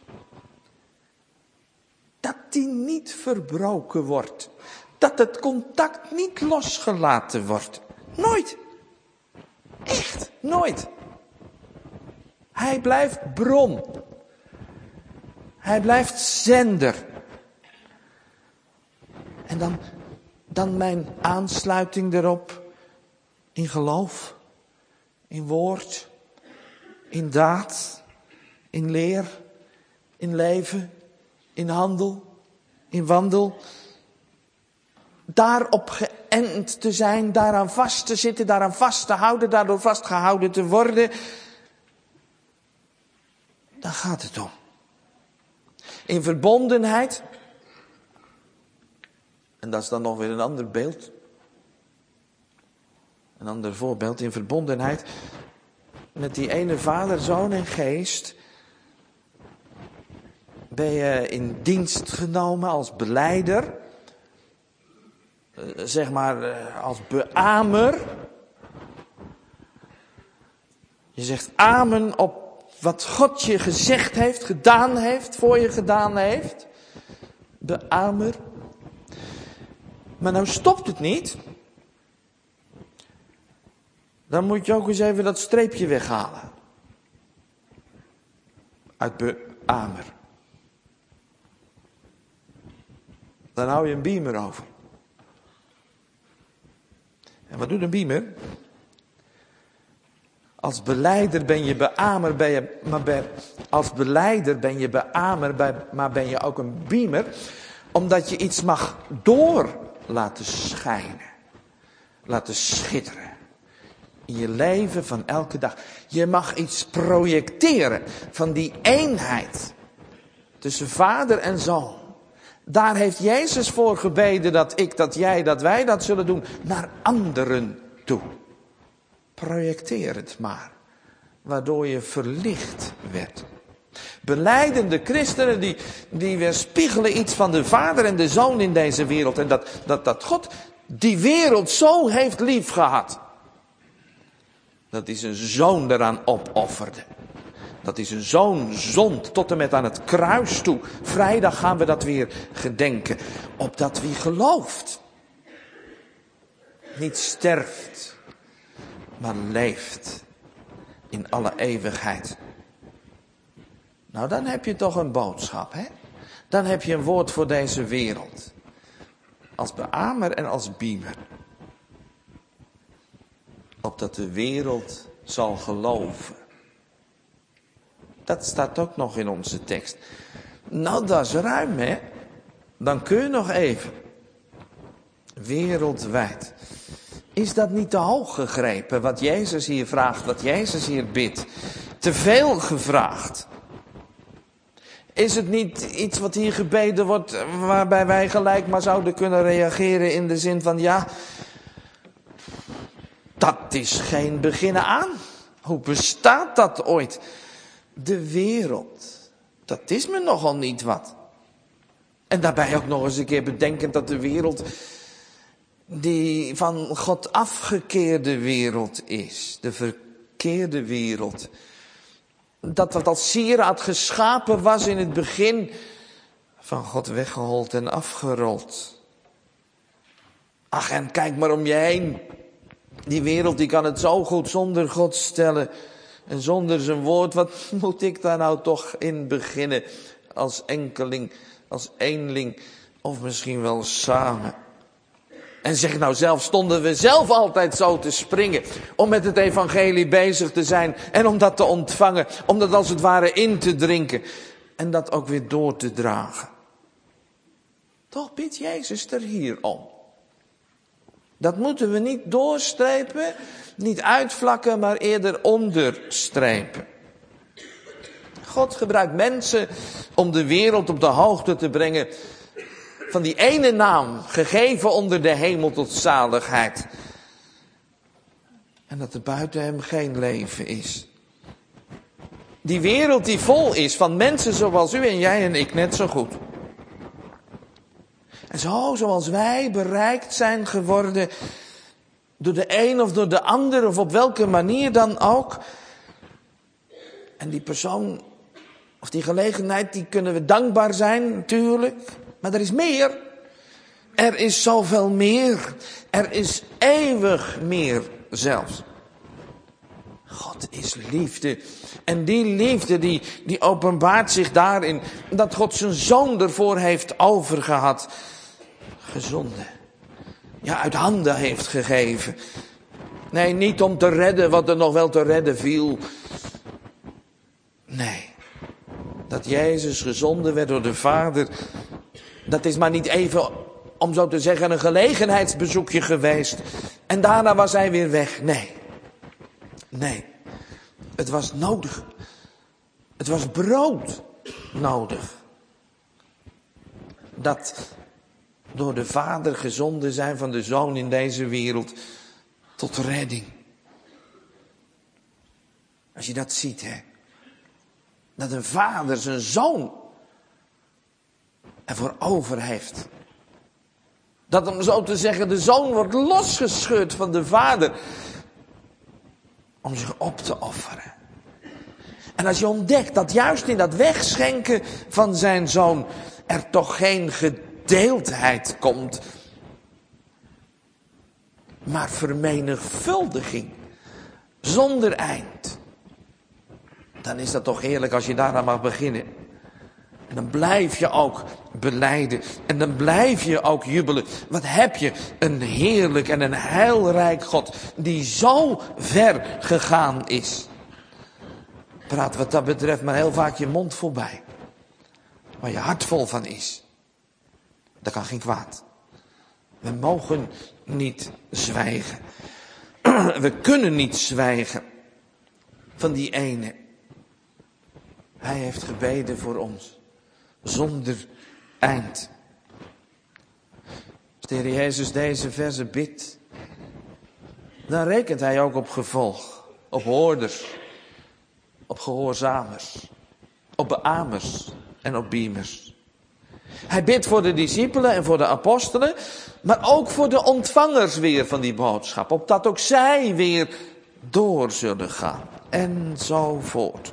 dat die niet verbroken wordt. Dat het contact niet losgelaten wordt. Nooit. Echt, nooit. Hij blijft bron. Hij blijft zender. En dan mijn aansluiting erop. In geloof. In woord. In daad. In leer. In leven. In handel. In wandel. Daarop geënt te zijn. Daaraan vast te zitten. Daaraan vast te houden. Daardoor vastgehouden te worden. Daar gaat het om. In verbondenheid. En dat is dan nog weer een ander beeld. Een ander voorbeeld. In verbondenheid met die ene Vader, Zoon en Geest. Ben je in dienst genomen als belijder. Zeg maar als beamer. Je zegt amen op wat God je gezegd heeft, gedaan heeft, voor je gedaan heeft. Beamer. Maar nou stopt het niet. Dan moet je ook eens even dat streepje weghalen. Uit beamer. Dan hou je een beamer over. En wat doet een beamer? Als belijder ben je beamer, als belijder ben je beamer, maar ben je ook een beamer, omdat je iets mag door laten schijnen, laten schitteren in je leven van elke dag. Je mag iets projecteren van die eenheid tussen Vader en Zoon. Daar heeft Jezus voor gebeden dat ik, dat jij, dat wij dat zullen doen naar anderen toe. Projecteer het maar, waardoor je verlicht werd. Belijdende christenen die weerspiegelen iets van de Vader en de Zoon in deze wereld. En dat God die wereld zo heeft lief gehad. Dat hij zijn Zoon eraan opofferde. Dat hij zijn Zoon zond tot en met aan het kruis toe. Vrijdag gaan we dat weer gedenken. Opdat wie gelooft niet sterft, maar leeft in alle eeuwigheid. Nou, dan heb je toch een boodschap, hè? Dan heb je een woord voor deze wereld. Als beamer en als beamer. Opdat de wereld zal geloven. Dat staat ook nog in onze tekst. Nou, dat is ruim, hè? Dan kun je nog even. Wereldwijd. Is dat niet te hoog gegrepen, wat Jezus hier vraagt, wat Jezus hier bidt? Te veel gevraagd. Is het niet iets wat hier gebeden wordt, waarbij wij gelijk maar zouden kunnen reageren in de zin van, ja, dat is geen beginnen aan. Hoe bestaat dat ooit? De wereld, dat is me nogal niet wat. En daarbij ook nog eens een keer bedenkend dat de wereld die van God afgekeerde wereld is. De verkeerde wereld. Dat wat als sieraad geschapen was in het begin, van God weggehold en afgerold. Ach, en kijk maar om je heen. Die wereld die kan het zo goed zonder God stellen. En zonder zijn woord, wat moet ik daar nou toch in beginnen? Als enkeling, als eenling, of misschien wel samen. En zeg nou zelf, stonden we zelf altijd zo te springen om met het evangelie bezig te zijn en om dat te ontvangen, om dat als het ware in te drinken en dat ook weer door te dragen. Toch bidt Jezus er hier om. Dat moeten we niet doorstrepen, niet uitvlakken, maar eerder onderstrepen. God gebruikt mensen om de wereld op de hoogte te brengen van die ene naam, gegeven onder de hemel tot zaligheid. En dat er buiten hem geen leven is. Die wereld die vol is van mensen zoals u en jij en ik net zo goed. En zo zoals wij bereikt zijn geworden door de een of door de ander of op welke manier dan ook. En die persoon of die gelegenheid, die kunnen we dankbaar zijn natuurlijk. Maar er is meer. Er is zoveel meer. Er is eeuwig meer zelfs. God is liefde. En die liefde die openbaart zich daarin dat God zijn zoon ervoor heeft overgehad. Gezonden. Ja, uit handen heeft gegeven. Nee, niet om te redden wat er nog wel te redden viel. Nee. Dat Jezus gezonden werd door de Vader. Dat is maar niet even, om zo te zeggen, een gelegenheidsbezoekje geweest. En daarna was hij weer weg. Nee. Het was nodig. Het was brood nodig. Dat door de Vader gezonden zijn van de Zoon in deze wereld tot redding. Als je dat ziet, hè. Dat een vader zijn zoon ervoor over heeft. Dat om zo te zeggen de zoon wordt losgescheurd van de vader. Om zich op te offeren. En als je ontdekt dat juist in dat wegschenken van zijn zoon er toch geen gedeeldheid komt. Maar vermenigvuldiging. Zonder eind. Dan is dat toch heerlijk als je daaraan mag beginnen. En dan blijf je ook belijden. En dan blijf je ook jubelen. Wat heb je een heerlijk en een heilrijk God. Die zo ver gegaan is. Praat wat dat betreft maar heel vaak je mond voorbij. Waar je hart vol van is. Dat kan geen kwaad. We mogen niet zwijgen. We kunnen niet zwijgen. Van die ene. Hij heeft gebeden voor ons. Zonder eind. Als de Heer Jezus deze verse bidt. Dan rekent hij ook op gevolg. Op hoorders. Op gehoorzamers. Op beamers. En op biemers. Hij bidt voor de discipelen en voor de apostelen. Maar ook voor de ontvangers weer van die boodschap. Opdat ook zij weer door zullen gaan. En zo voort.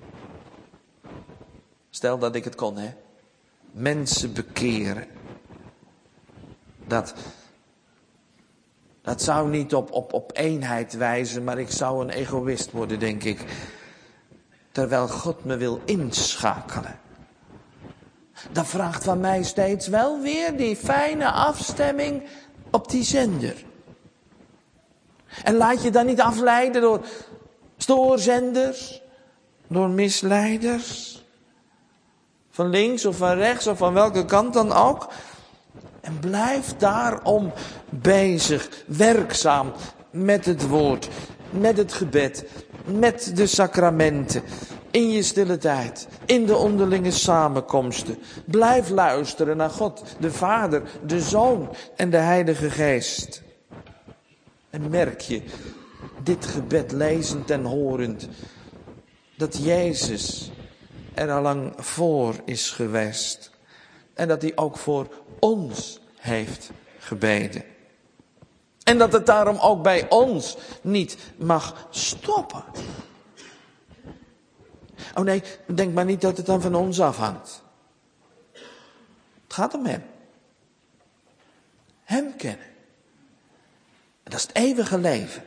Stel dat ik het kon, hè. Mensen bekeren. Dat zou niet op eenheid wijzen, maar ik zou een egoïst worden, denk ik. Terwijl God me wil inschakelen. Dat vraagt van mij steeds wel weer die fijne afstemming op die zender. En laat je dan niet afleiden door stoorzenders, door misleiders. Van links of van rechts of van welke kant dan ook. En blijf daarom bezig, werkzaam met het woord, met het gebed, met de sacramenten. In je stille tijd, in de onderlinge samenkomsten. Blijf luisteren naar God, de Vader, de Zoon en de Heilige Geest. En merk je, dit gebed lezend en horend, dat Jezus er al lang voor is geweest. En dat hij ook voor ons heeft gebeden. En dat het daarom ook bij ons niet mag stoppen. Oh nee, denk maar niet dat het dan van ons afhangt. Het gaat om hem. Hem kennen. En dat is het eeuwige leven.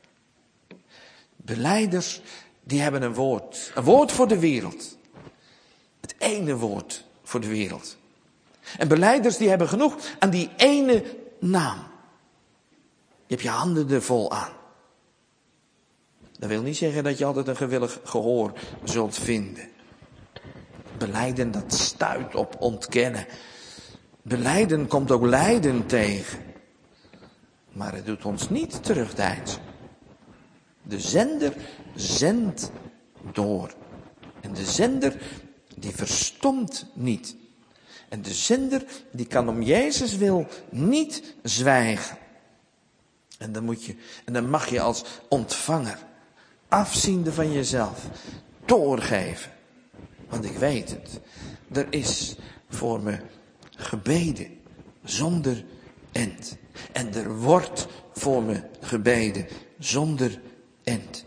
Belijders, die hebben een woord. Een woord voor de wereld. Het ene woord voor de wereld. En belijders, die hebben genoeg aan die ene naam. Je hebt je handen er vol aan. Dat wil niet zeggen dat je altijd een gewillig gehoor zult vinden. Belijden, dat stuit op ontkennen. Belijden komt ook lijden tegen. Maar het doet ons niet terugdeinzen. De zender zendt door. En de zender, die verstomt niet. En de zender, die kan om Jezus wil niet zwijgen. En dan mag je als ontvanger, afziende van jezelf, doorgeven. Want ik weet het. Er is voor me gebeden zonder end. En er wordt voor me gebeden zonder end.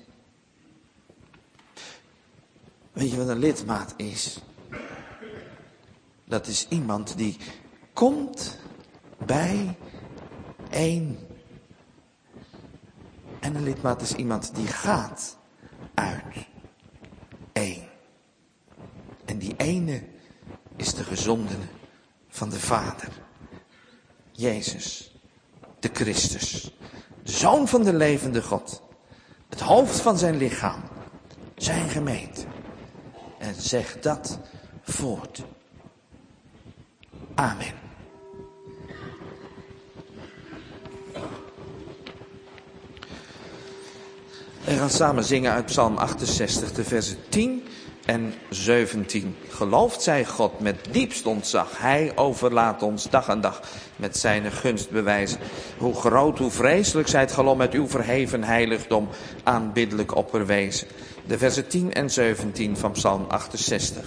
Weet je wat een lidmaat is? Dat is iemand die komt bij één. En een lidmaat is iemand die gaat uit één. En die ene is de gezondene van de Vader. Jezus, de Christus, de Zoon van de levende God. Het hoofd van zijn lichaam, zijn gemeente. En zeg dat voort. Amen. We gaan samen zingen uit Psalm 68, de versen 10 en 17. Geloofd zij God met diepst ontzag. Hij overlaat ons dag aan dag met zijn gunst bewijzen. Hoe groot, hoe vreselijk zij het geloof met uw verheven heiligdom aanbiddelijk opperwezen. De versen 10 en 17 van Psalm 68.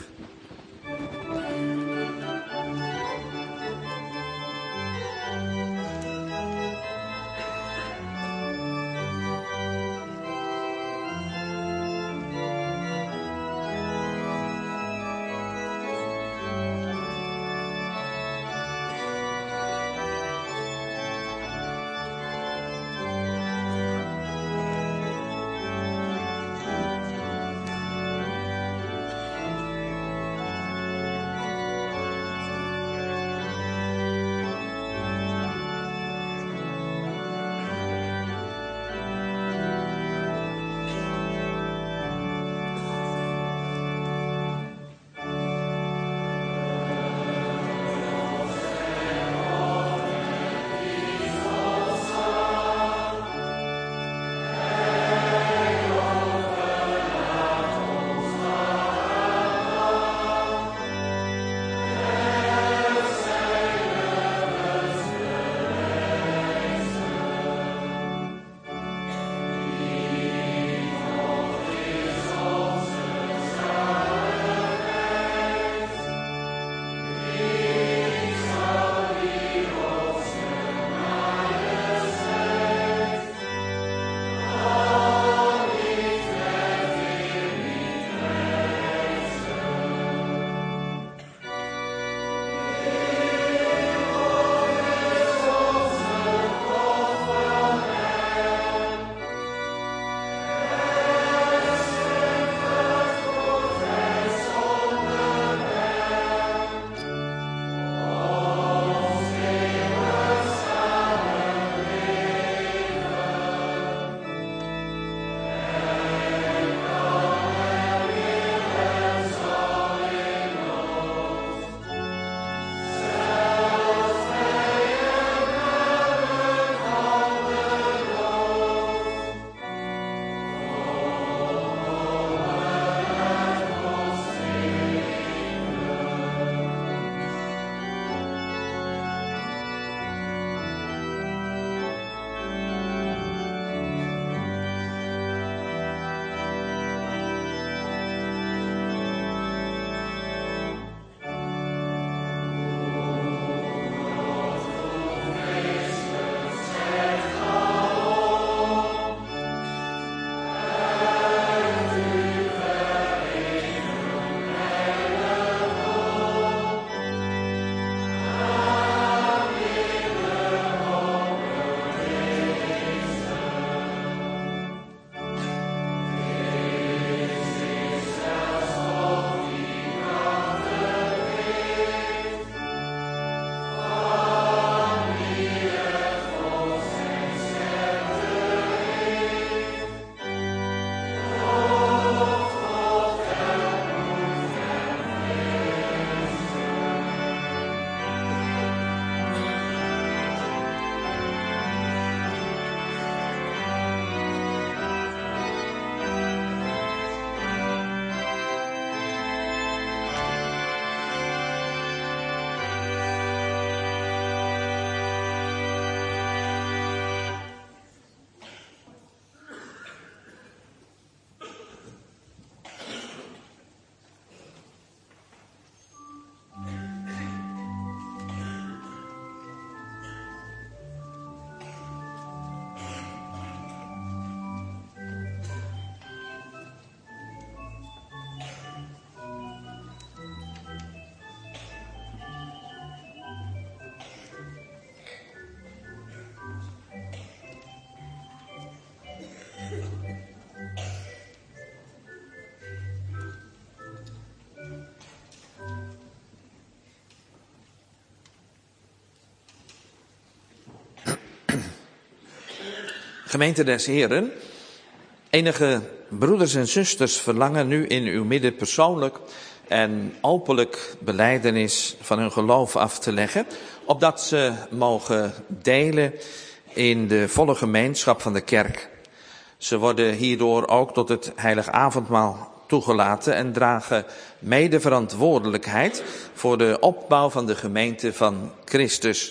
Gemeente des Heren, enige broeders en zusters verlangen nu in uw midden persoonlijk en openlijk belijdenis van hun geloof af te leggen, opdat ze mogen delen in de volle gemeenschap van de kerk. Ze worden hierdoor ook tot het heilig avondmaal toegelaten en dragen mede verantwoordelijkheid voor de opbouw van de gemeente van Christus.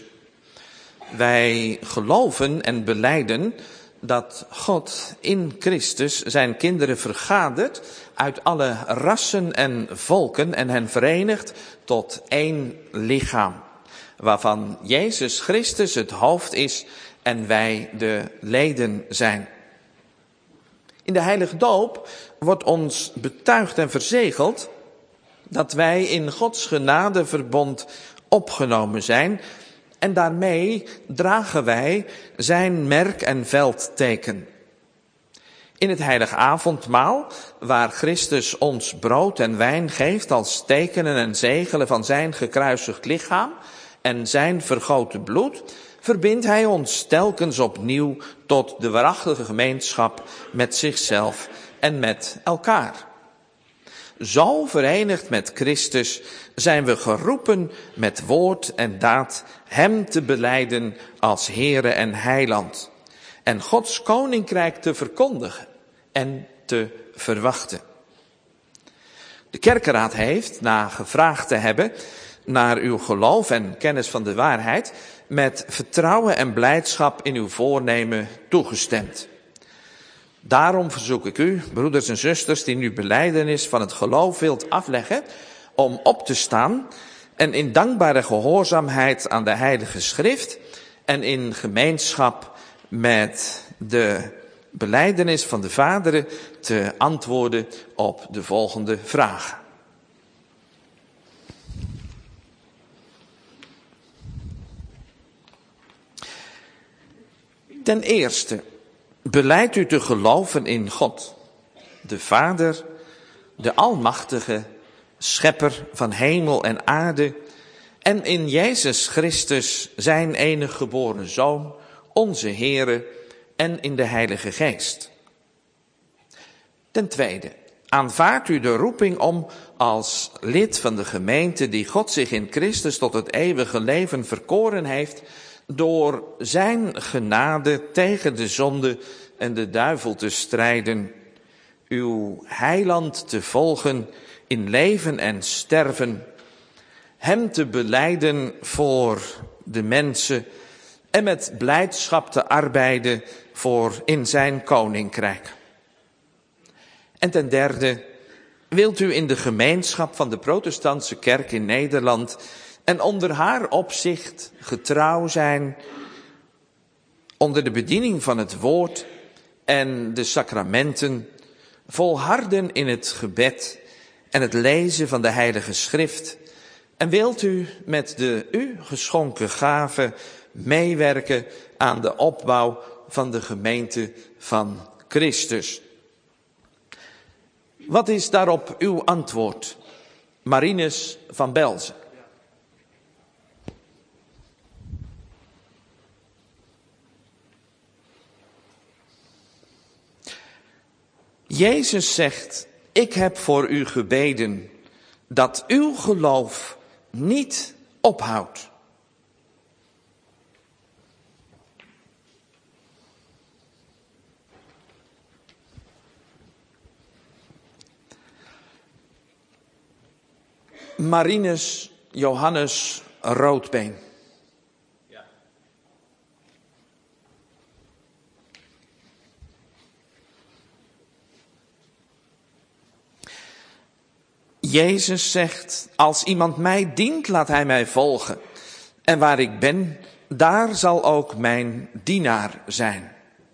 Wij geloven en belijden dat God in Christus zijn kinderen vergadert uit alle rassen en volken en hen verenigt tot één lichaam, waarvan Jezus Christus het hoofd is en wij de leden zijn. In de heilige doop wordt ons betuigd en verzegeld dat wij in Gods genadeverbond opgenomen zijn en daarmee dragen wij zijn merk en veldteken. In het heilige avondmaal, waar Christus ons brood en wijn geeft als tekenen en zegelen van zijn gekruisigd lichaam en zijn vergoten bloed, verbindt hij ons telkens opnieuw tot de waarachtige gemeenschap met zichzelf en met elkaar. Zo verenigd met Christus zijn we geroepen met woord en daad hem te belijden als Heere en Heiland en Gods koninkrijk te verkondigen en te verwachten. De kerkenraad heeft, na gevraagd te hebben naar uw geloof en kennis van de waarheid, met vertrouwen en blijdschap in uw voornemen toegestemd. Daarom verzoek ik u, broeders en zusters, die nu belijdenis van het geloof wilt afleggen, om op te staan en in dankbare gehoorzaamheid aan de Heilige Schrift en in gemeenschap met de belijdenis van de vaderen te antwoorden op de volgende vragen. Ten eerste, belijdt u te geloven in God, de Vader, de Almachtige, Schepper van hemel en aarde, en in Jezus Christus, zijn enige geboren Zoon, onze Heere, en in de Heilige Geest. Ten tweede, aanvaardt u de roeping om als lid van de gemeente die God zich in Christus tot het eeuwige leven verkoren heeft, door zijn genade tegen de zonde en de duivel te strijden, uw heiland te volgen in leven en sterven, hem te belijden voor de mensen en met blijdschap te arbeiden voor in zijn koninkrijk. En ten derde, wilt u in de gemeenschap van de protestantse kerk in Nederland en onder haar opzicht getrouw zijn, onder de bediening van het woord en de sacramenten, volharden in het gebed en het lezen van de Heilige Schrift, en wilt u met de u geschonken gave meewerken aan de opbouw van de gemeente van Christus. Wat is daarop uw antwoord, Marinus van Belzen? Jezus zegt, ik heb voor u gebeden dat uw geloof niet ophoudt. Marinus Johannes Roodbeen. Jezus zegt, als iemand mij dient, laat hij mij volgen. En waar ik ben, daar zal ook mijn dienaar zijn.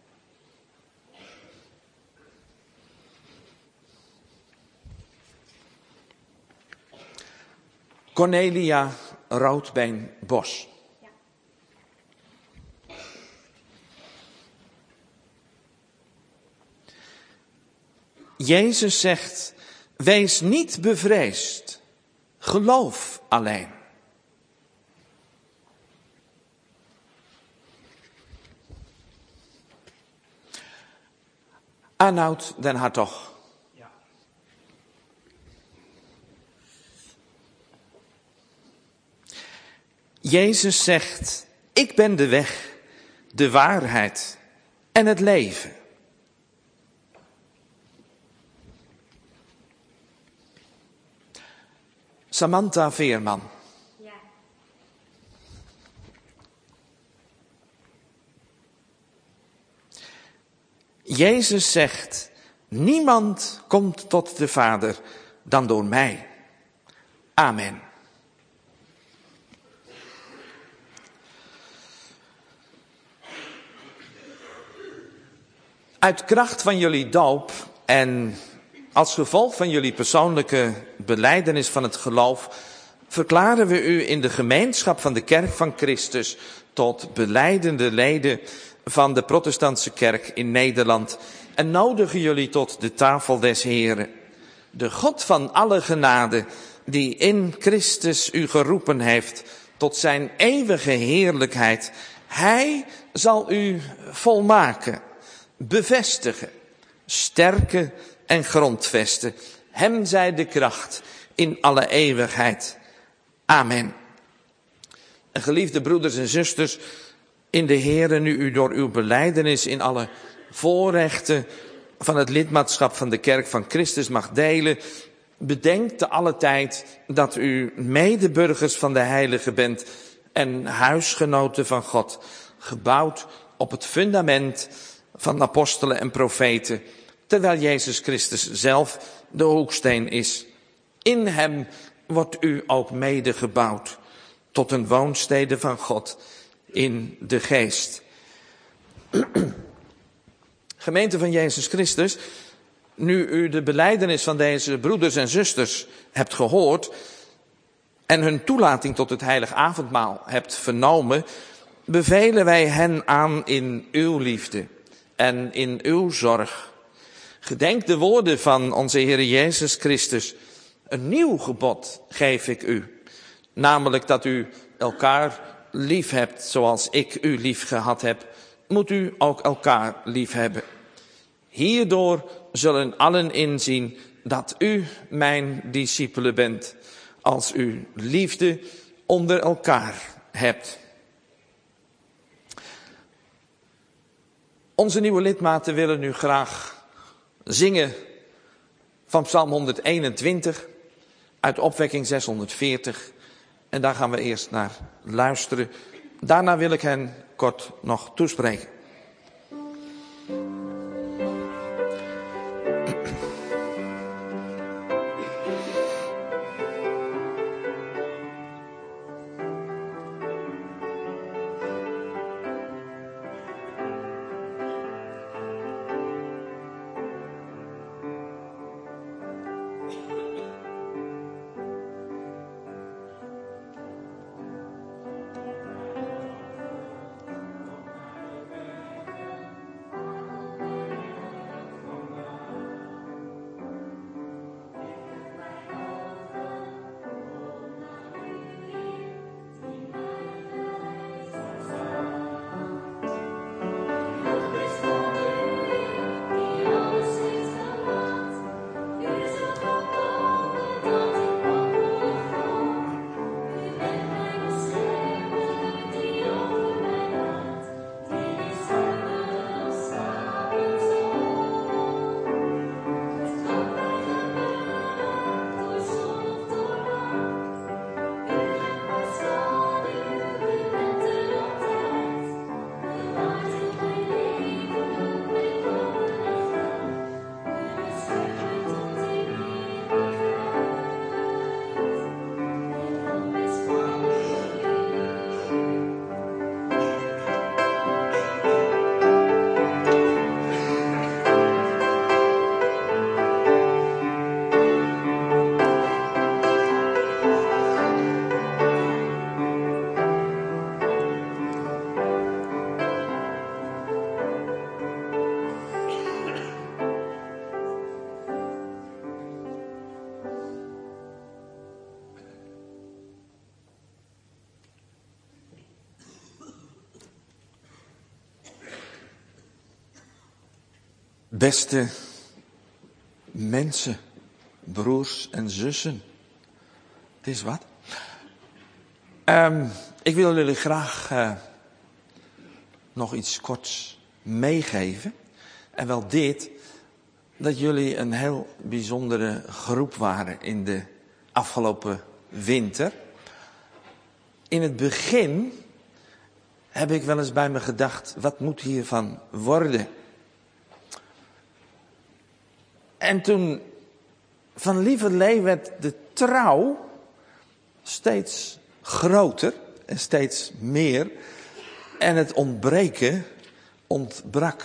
Cornelia Roodbeen Bos. Jezus zegt, wees niet bevreesd, geloof alleen. Arnoud den Hartog. Ja. Jezus zegt, ik ben de weg, de waarheid en het leven. Samantha Veerman. Ja. Jezus zegt, niemand komt tot de Vader dan door mij. Amen. Uit kracht van jullie doop en als gevolg van jullie persoonlijke belijdenis van het geloof verklaren we u in de gemeenschap van de Kerk van Christus tot belijdende leden van de protestantse kerk in Nederland en nodigen jullie tot de tafel des Heren. De God van alle genade, die in Christus u geroepen heeft tot zijn eeuwige heerlijkheid, hij zal u volmaken, bevestigen, sterken en grondvesten. Hem zij de kracht in alle eeuwigheid. Amen. En geliefde broeders en zusters, in de Heere, nu u door uw belijdenis in alle voorrechten van het lidmaatschap van de Kerk van Christus mag delen, bedenk te alle tijd dat u medeburgers van de Heilige bent en huisgenoten van God, gebouwd op het fundament van apostelen en profeten, terwijl Jezus Christus zelf de hoeksteen is. In hem wordt u ook mede gebouwd tot een woonstede van God in de geest. Gemeente van Jezus Christus, nu u de belijdenis van deze broeders en zusters hebt gehoord en hun toelating tot het heilig avondmaal hebt vernomen, bevelen wij hen aan in uw liefde en in uw zorg. Gedenk de woorden van onze Heer Jezus Christus. Een nieuw gebod geef ik u, namelijk dat u elkaar lief hebt zoals ik u lief gehad heb, moet u ook elkaar lief hebben. Hierdoor zullen allen inzien dat u mijn discipelen bent, als u liefde onder elkaar hebt. Onze nieuwe lidmaten willen nu graag zingen van Psalm 121 uit Opwekking 640. En daar gaan we eerst naar luisteren. Daarna wil ik hen kort nog toespreken. Beste mensen, broers en zussen. Het is wat. Ik wil jullie graag nog iets korts meegeven. En wel dit, dat jullie een heel bijzondere groep waren in de afgelopen winter. In het begin heb ik wel eens bij me gedacht, wat moet hiervan worden? En toen van lieverlee werd de trouw steeds groter en steeds meer. En het ontbreken ontbrak.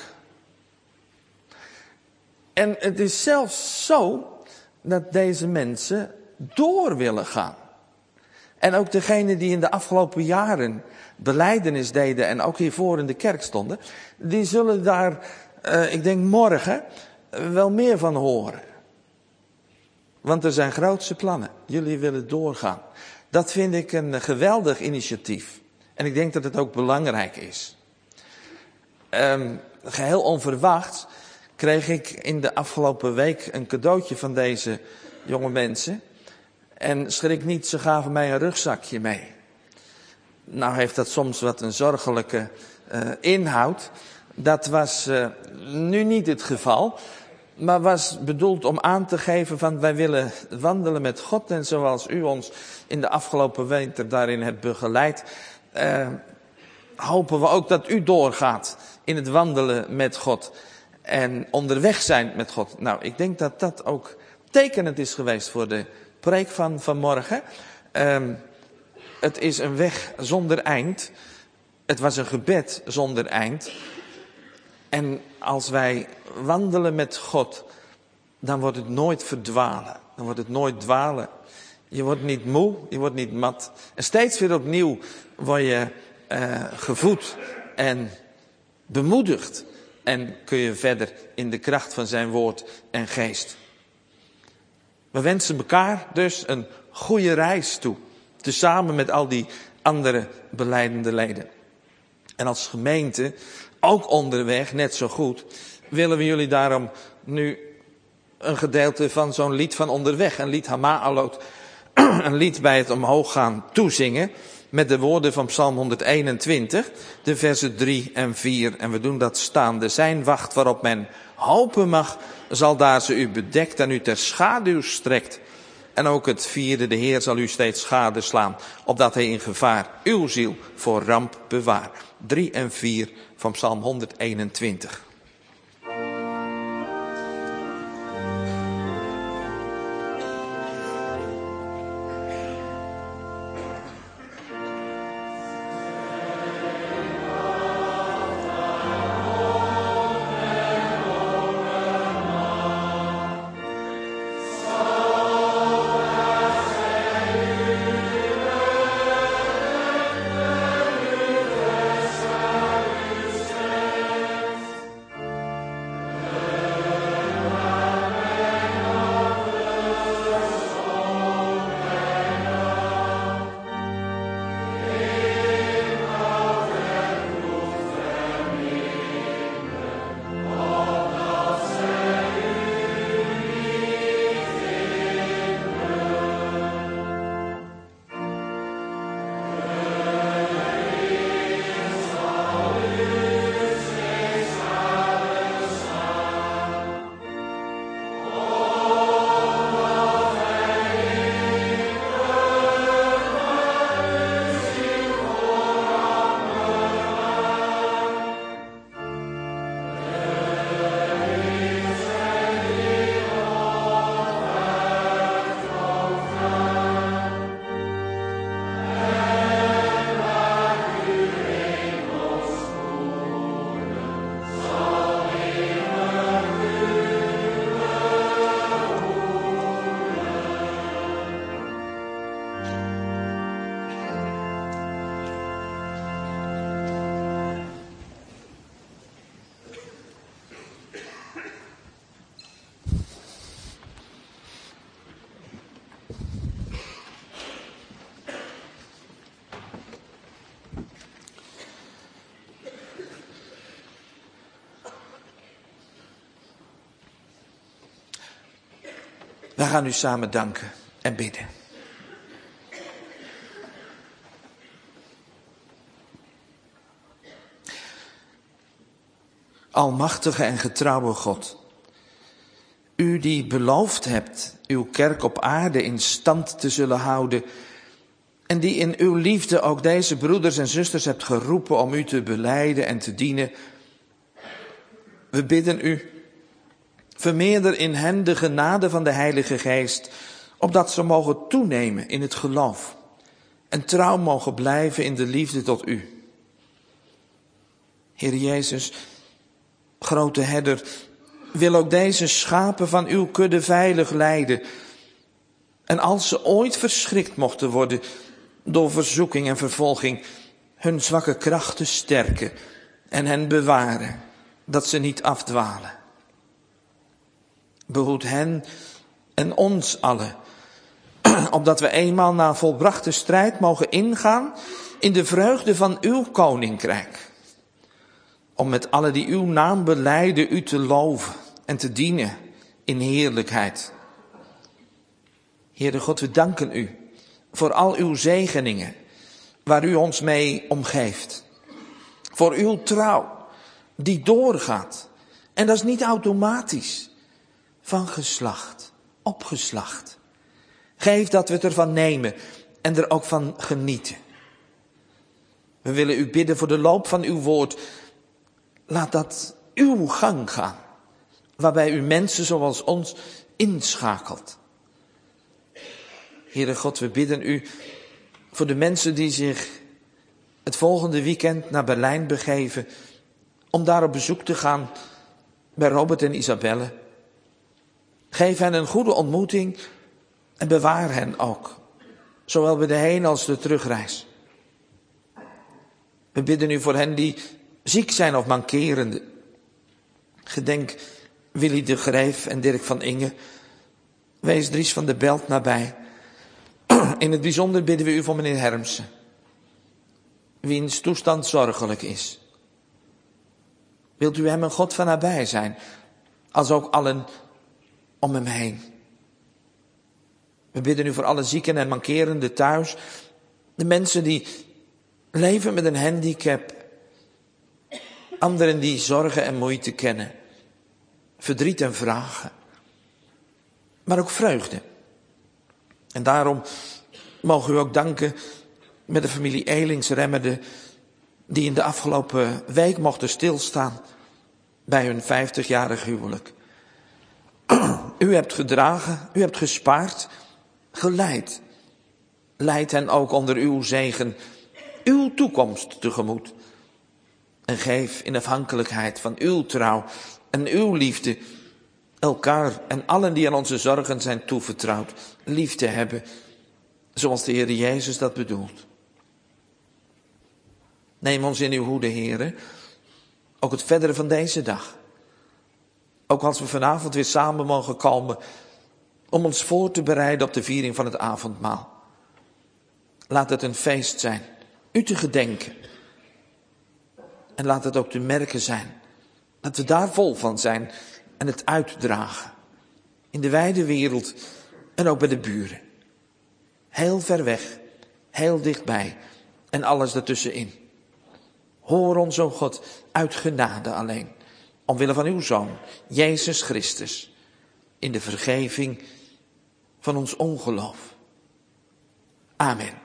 En het is zelfs zo dat deze mensen door willen gaan. En ook degenen die in de afgelopen jaren belijdenis deden en ook hiervoor in de kerk stonden, die zullen daar, ik denk morgen, wel meer van horen. Want er zijn grootse plannen. Jullie willen doorgaan. Dat vind ik een geweldig initiatief. En ik denk dat het ook belangrijk is. Geheel onverwachts kreeg ik in de afgelopen week een cadeautje van deze jonge mensen. En schrik niet, ze gaven mij een rugzakje mee. Nou heeft dat soms wat een zorgelijke inhoud. Dat was nu niet het geval. Maar was bedoeld om aan te geven van wij willen wandelen met God. En zoals u ons in de afgelopen winter daarin hebt begeleid, hopen we ook dat u doorgaat in het wandelen met God. En onderweg zijn met God. Nou, ik denk dat dat ook tekenend is geweest voor de preek van vanmorgen. Het is een weg zonder eind. Het was een gebed zonder eind. En als wij wandelen met God, dan wordt het nooit verdwalen. Dan wordt het nooit dwalen. Je wordt niet moe, je wordt niet mat. En steeds weer opnieuw word je gevoed en bemoedigd. En kun je verder in de kracht van zijn woord en geest. We wensen elkaar dus een goede reis toe. Tezamen met al die andere belijdende leden. En als gemeente, ook onderweg, net zo goed, willen we jullie daarom nu een gedeelte van zo'n lied van onderweg, een lied Hama'alot, een lied bij het omhoog gaan toezingen, met de woorden van Psalm 121, de versen 3 en 4. En we doen dat staande. Zijn wacht waarop men hopen mag, zal daar ze u bedekt en u ter schaduw strekt. En ook het vierde, de Heer zal u steeds schade slaan, opdat hij in gevaar uw ziel voor ramp bewaart. 3 en 4 van Psalm 121. We gaan u samen danken en bidden. Almachtige en getrouwe God, u die beloofd hebt uw kerk op aarde in stand te zullen houden en die in uw liefde ook deze broeders en zusters hebt geroepen om u te belijden en te dienen. We bidden u, vermeerder in hen de genade van de Heilige Geest, opdat ze mogen toenemen in het geloof en trouw mogen blijven in de liefde tot u. Heer Jezus, grote herder, wil ook deze schapen van uw kudde veilig leiden. En als ze ooit verschrikt mochten worden door verzoeking en vervolging, hun zwakke krachten sterken en hen bewaren, dat ze niet afdwalen. Behoed hen en ons allen, opdat we eenmaal na volbrachte strijd mogen ingaan in de vreugde van uw koninkrijk. Om met allen die uw naam belijden u te loven en te dienen in heerlijkheid. Heere God, we danken u voor al uw zegeningen waar u ons mee omgeeft. Voor uw trouw die doorgaat. En dat is niet automatisch. Van geslacht op geslacht. Geef dat we het ervan nemen en er ook van genieten. We willen u bidden voor de loop van uw woord. Laat dat uw gang gaan, waarbij u mensen zoals ons inschakelt. Heere God, we bidden u voor de mensen die zich het volgende weekend naar Berlijn begeven, om daar op bezoek te gaan bij Robert en Isabelle. Geef hen een goede ontmoeting en bewaar hen ook, zowel bij de heen- als de terugreis. We bidden u voor hen die ziek zijn of mankerende. Gedenk Willy de Greef en Dirk van Inge. Wees Dries van der Belt nabij. In het bijzonder bidden we u voor meneer Hermsen, wiens toestand zorgelijk is. Wilt u hem een God van nabij zijn, als ook allen om hem heen. We bidden u voor alle zieken en mankerenden thuis, de mensen die leven met een handicap, anderen die zorgen en moeite kennen, verdriet en vragen, maar ook vreugde. En daarom mogen we ook danken met de familie Elingsremmerde, die in de afgelopen week mochten stilstaan bij hun 50-jarig huwelijk. U hebt gedragen, u hebt gespaard, geleid. Leid hen ook onder uw zegen uw toekomst tegemoet. En geef in afhankelijkheid van uw trouw en uw liefde elkaar en allen die aan onze zorgen zijn toevertrouwd lief te hebben, zoals de Heer Jezus dat bedoelt. Neem ons in uw hoede, Heere, ook het verdere van deze dag. Ook als we vanavond weer samen mogen komen om ons voor te bereiden op de viering van het avondmaal. Laat het een feest zijn, u te gedenken. En laat het ook te merken zijn dat we daar vol van zijn en het uitdragen. In de wijde wereld en ook bij de buren. Heel ver weg, heel dichtbij en alles daartussenin. Hoor ons, o God, uit genade alleen, omwille van uw Zoon, Jezus Christus, in de vergeving van ons ongeloof. Amen.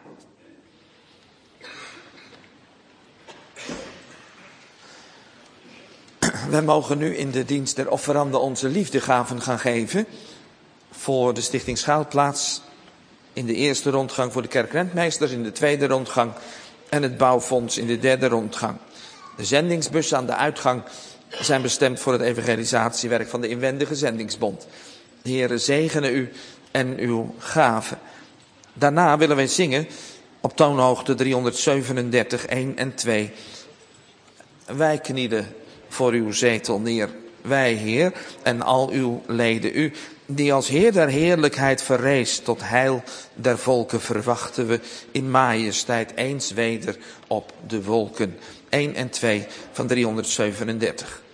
Wij mogen nu in de dienst der offeranden onze liefdegaven gaan geven voor de Stichting Schuilplaats, in de eerste rondgang voor de kerkrentmeesters, in de tweede rondgang en het bouwfonds in de derde rondgang. De zendingsbussen aan de uitgang zijn bestemd voor het evangelisatiewerk van de Inwendige Zendingsbond. De Heere zegene u en uw gaven. Daarna willen wij zingen op toonhoogte 337, 1 en 2. Wij knielen voor uw zetel neer, wij Heer, en al uw leden u, die als Heer der heerlijkheid verrees tot heil der volken, verwachten we in majesteit eens weder op de wolken. 1 en 2 van 337.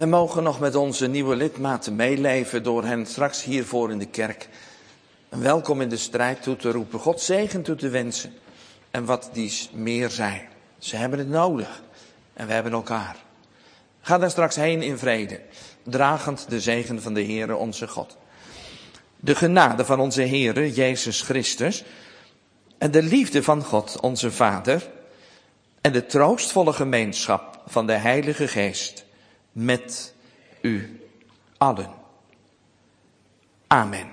We mogen nog met onze nieuwe lidmaten meeleven door hen straks hiervoor in de kerk een welkom in de strijd toe te roepen. God zegen toe te wensen. En wat dies meer zij. Ze hebben het nodig. En we hebben elkaar. Ga daar straks heen in vrede. Dragend de zegen van de Heere onze God. De genade van onze Heere Jezus Christus. En de liefde van God onze Vader. En de troostvolle gemeenschap van de Heilige Geest. Met u allen. Amen.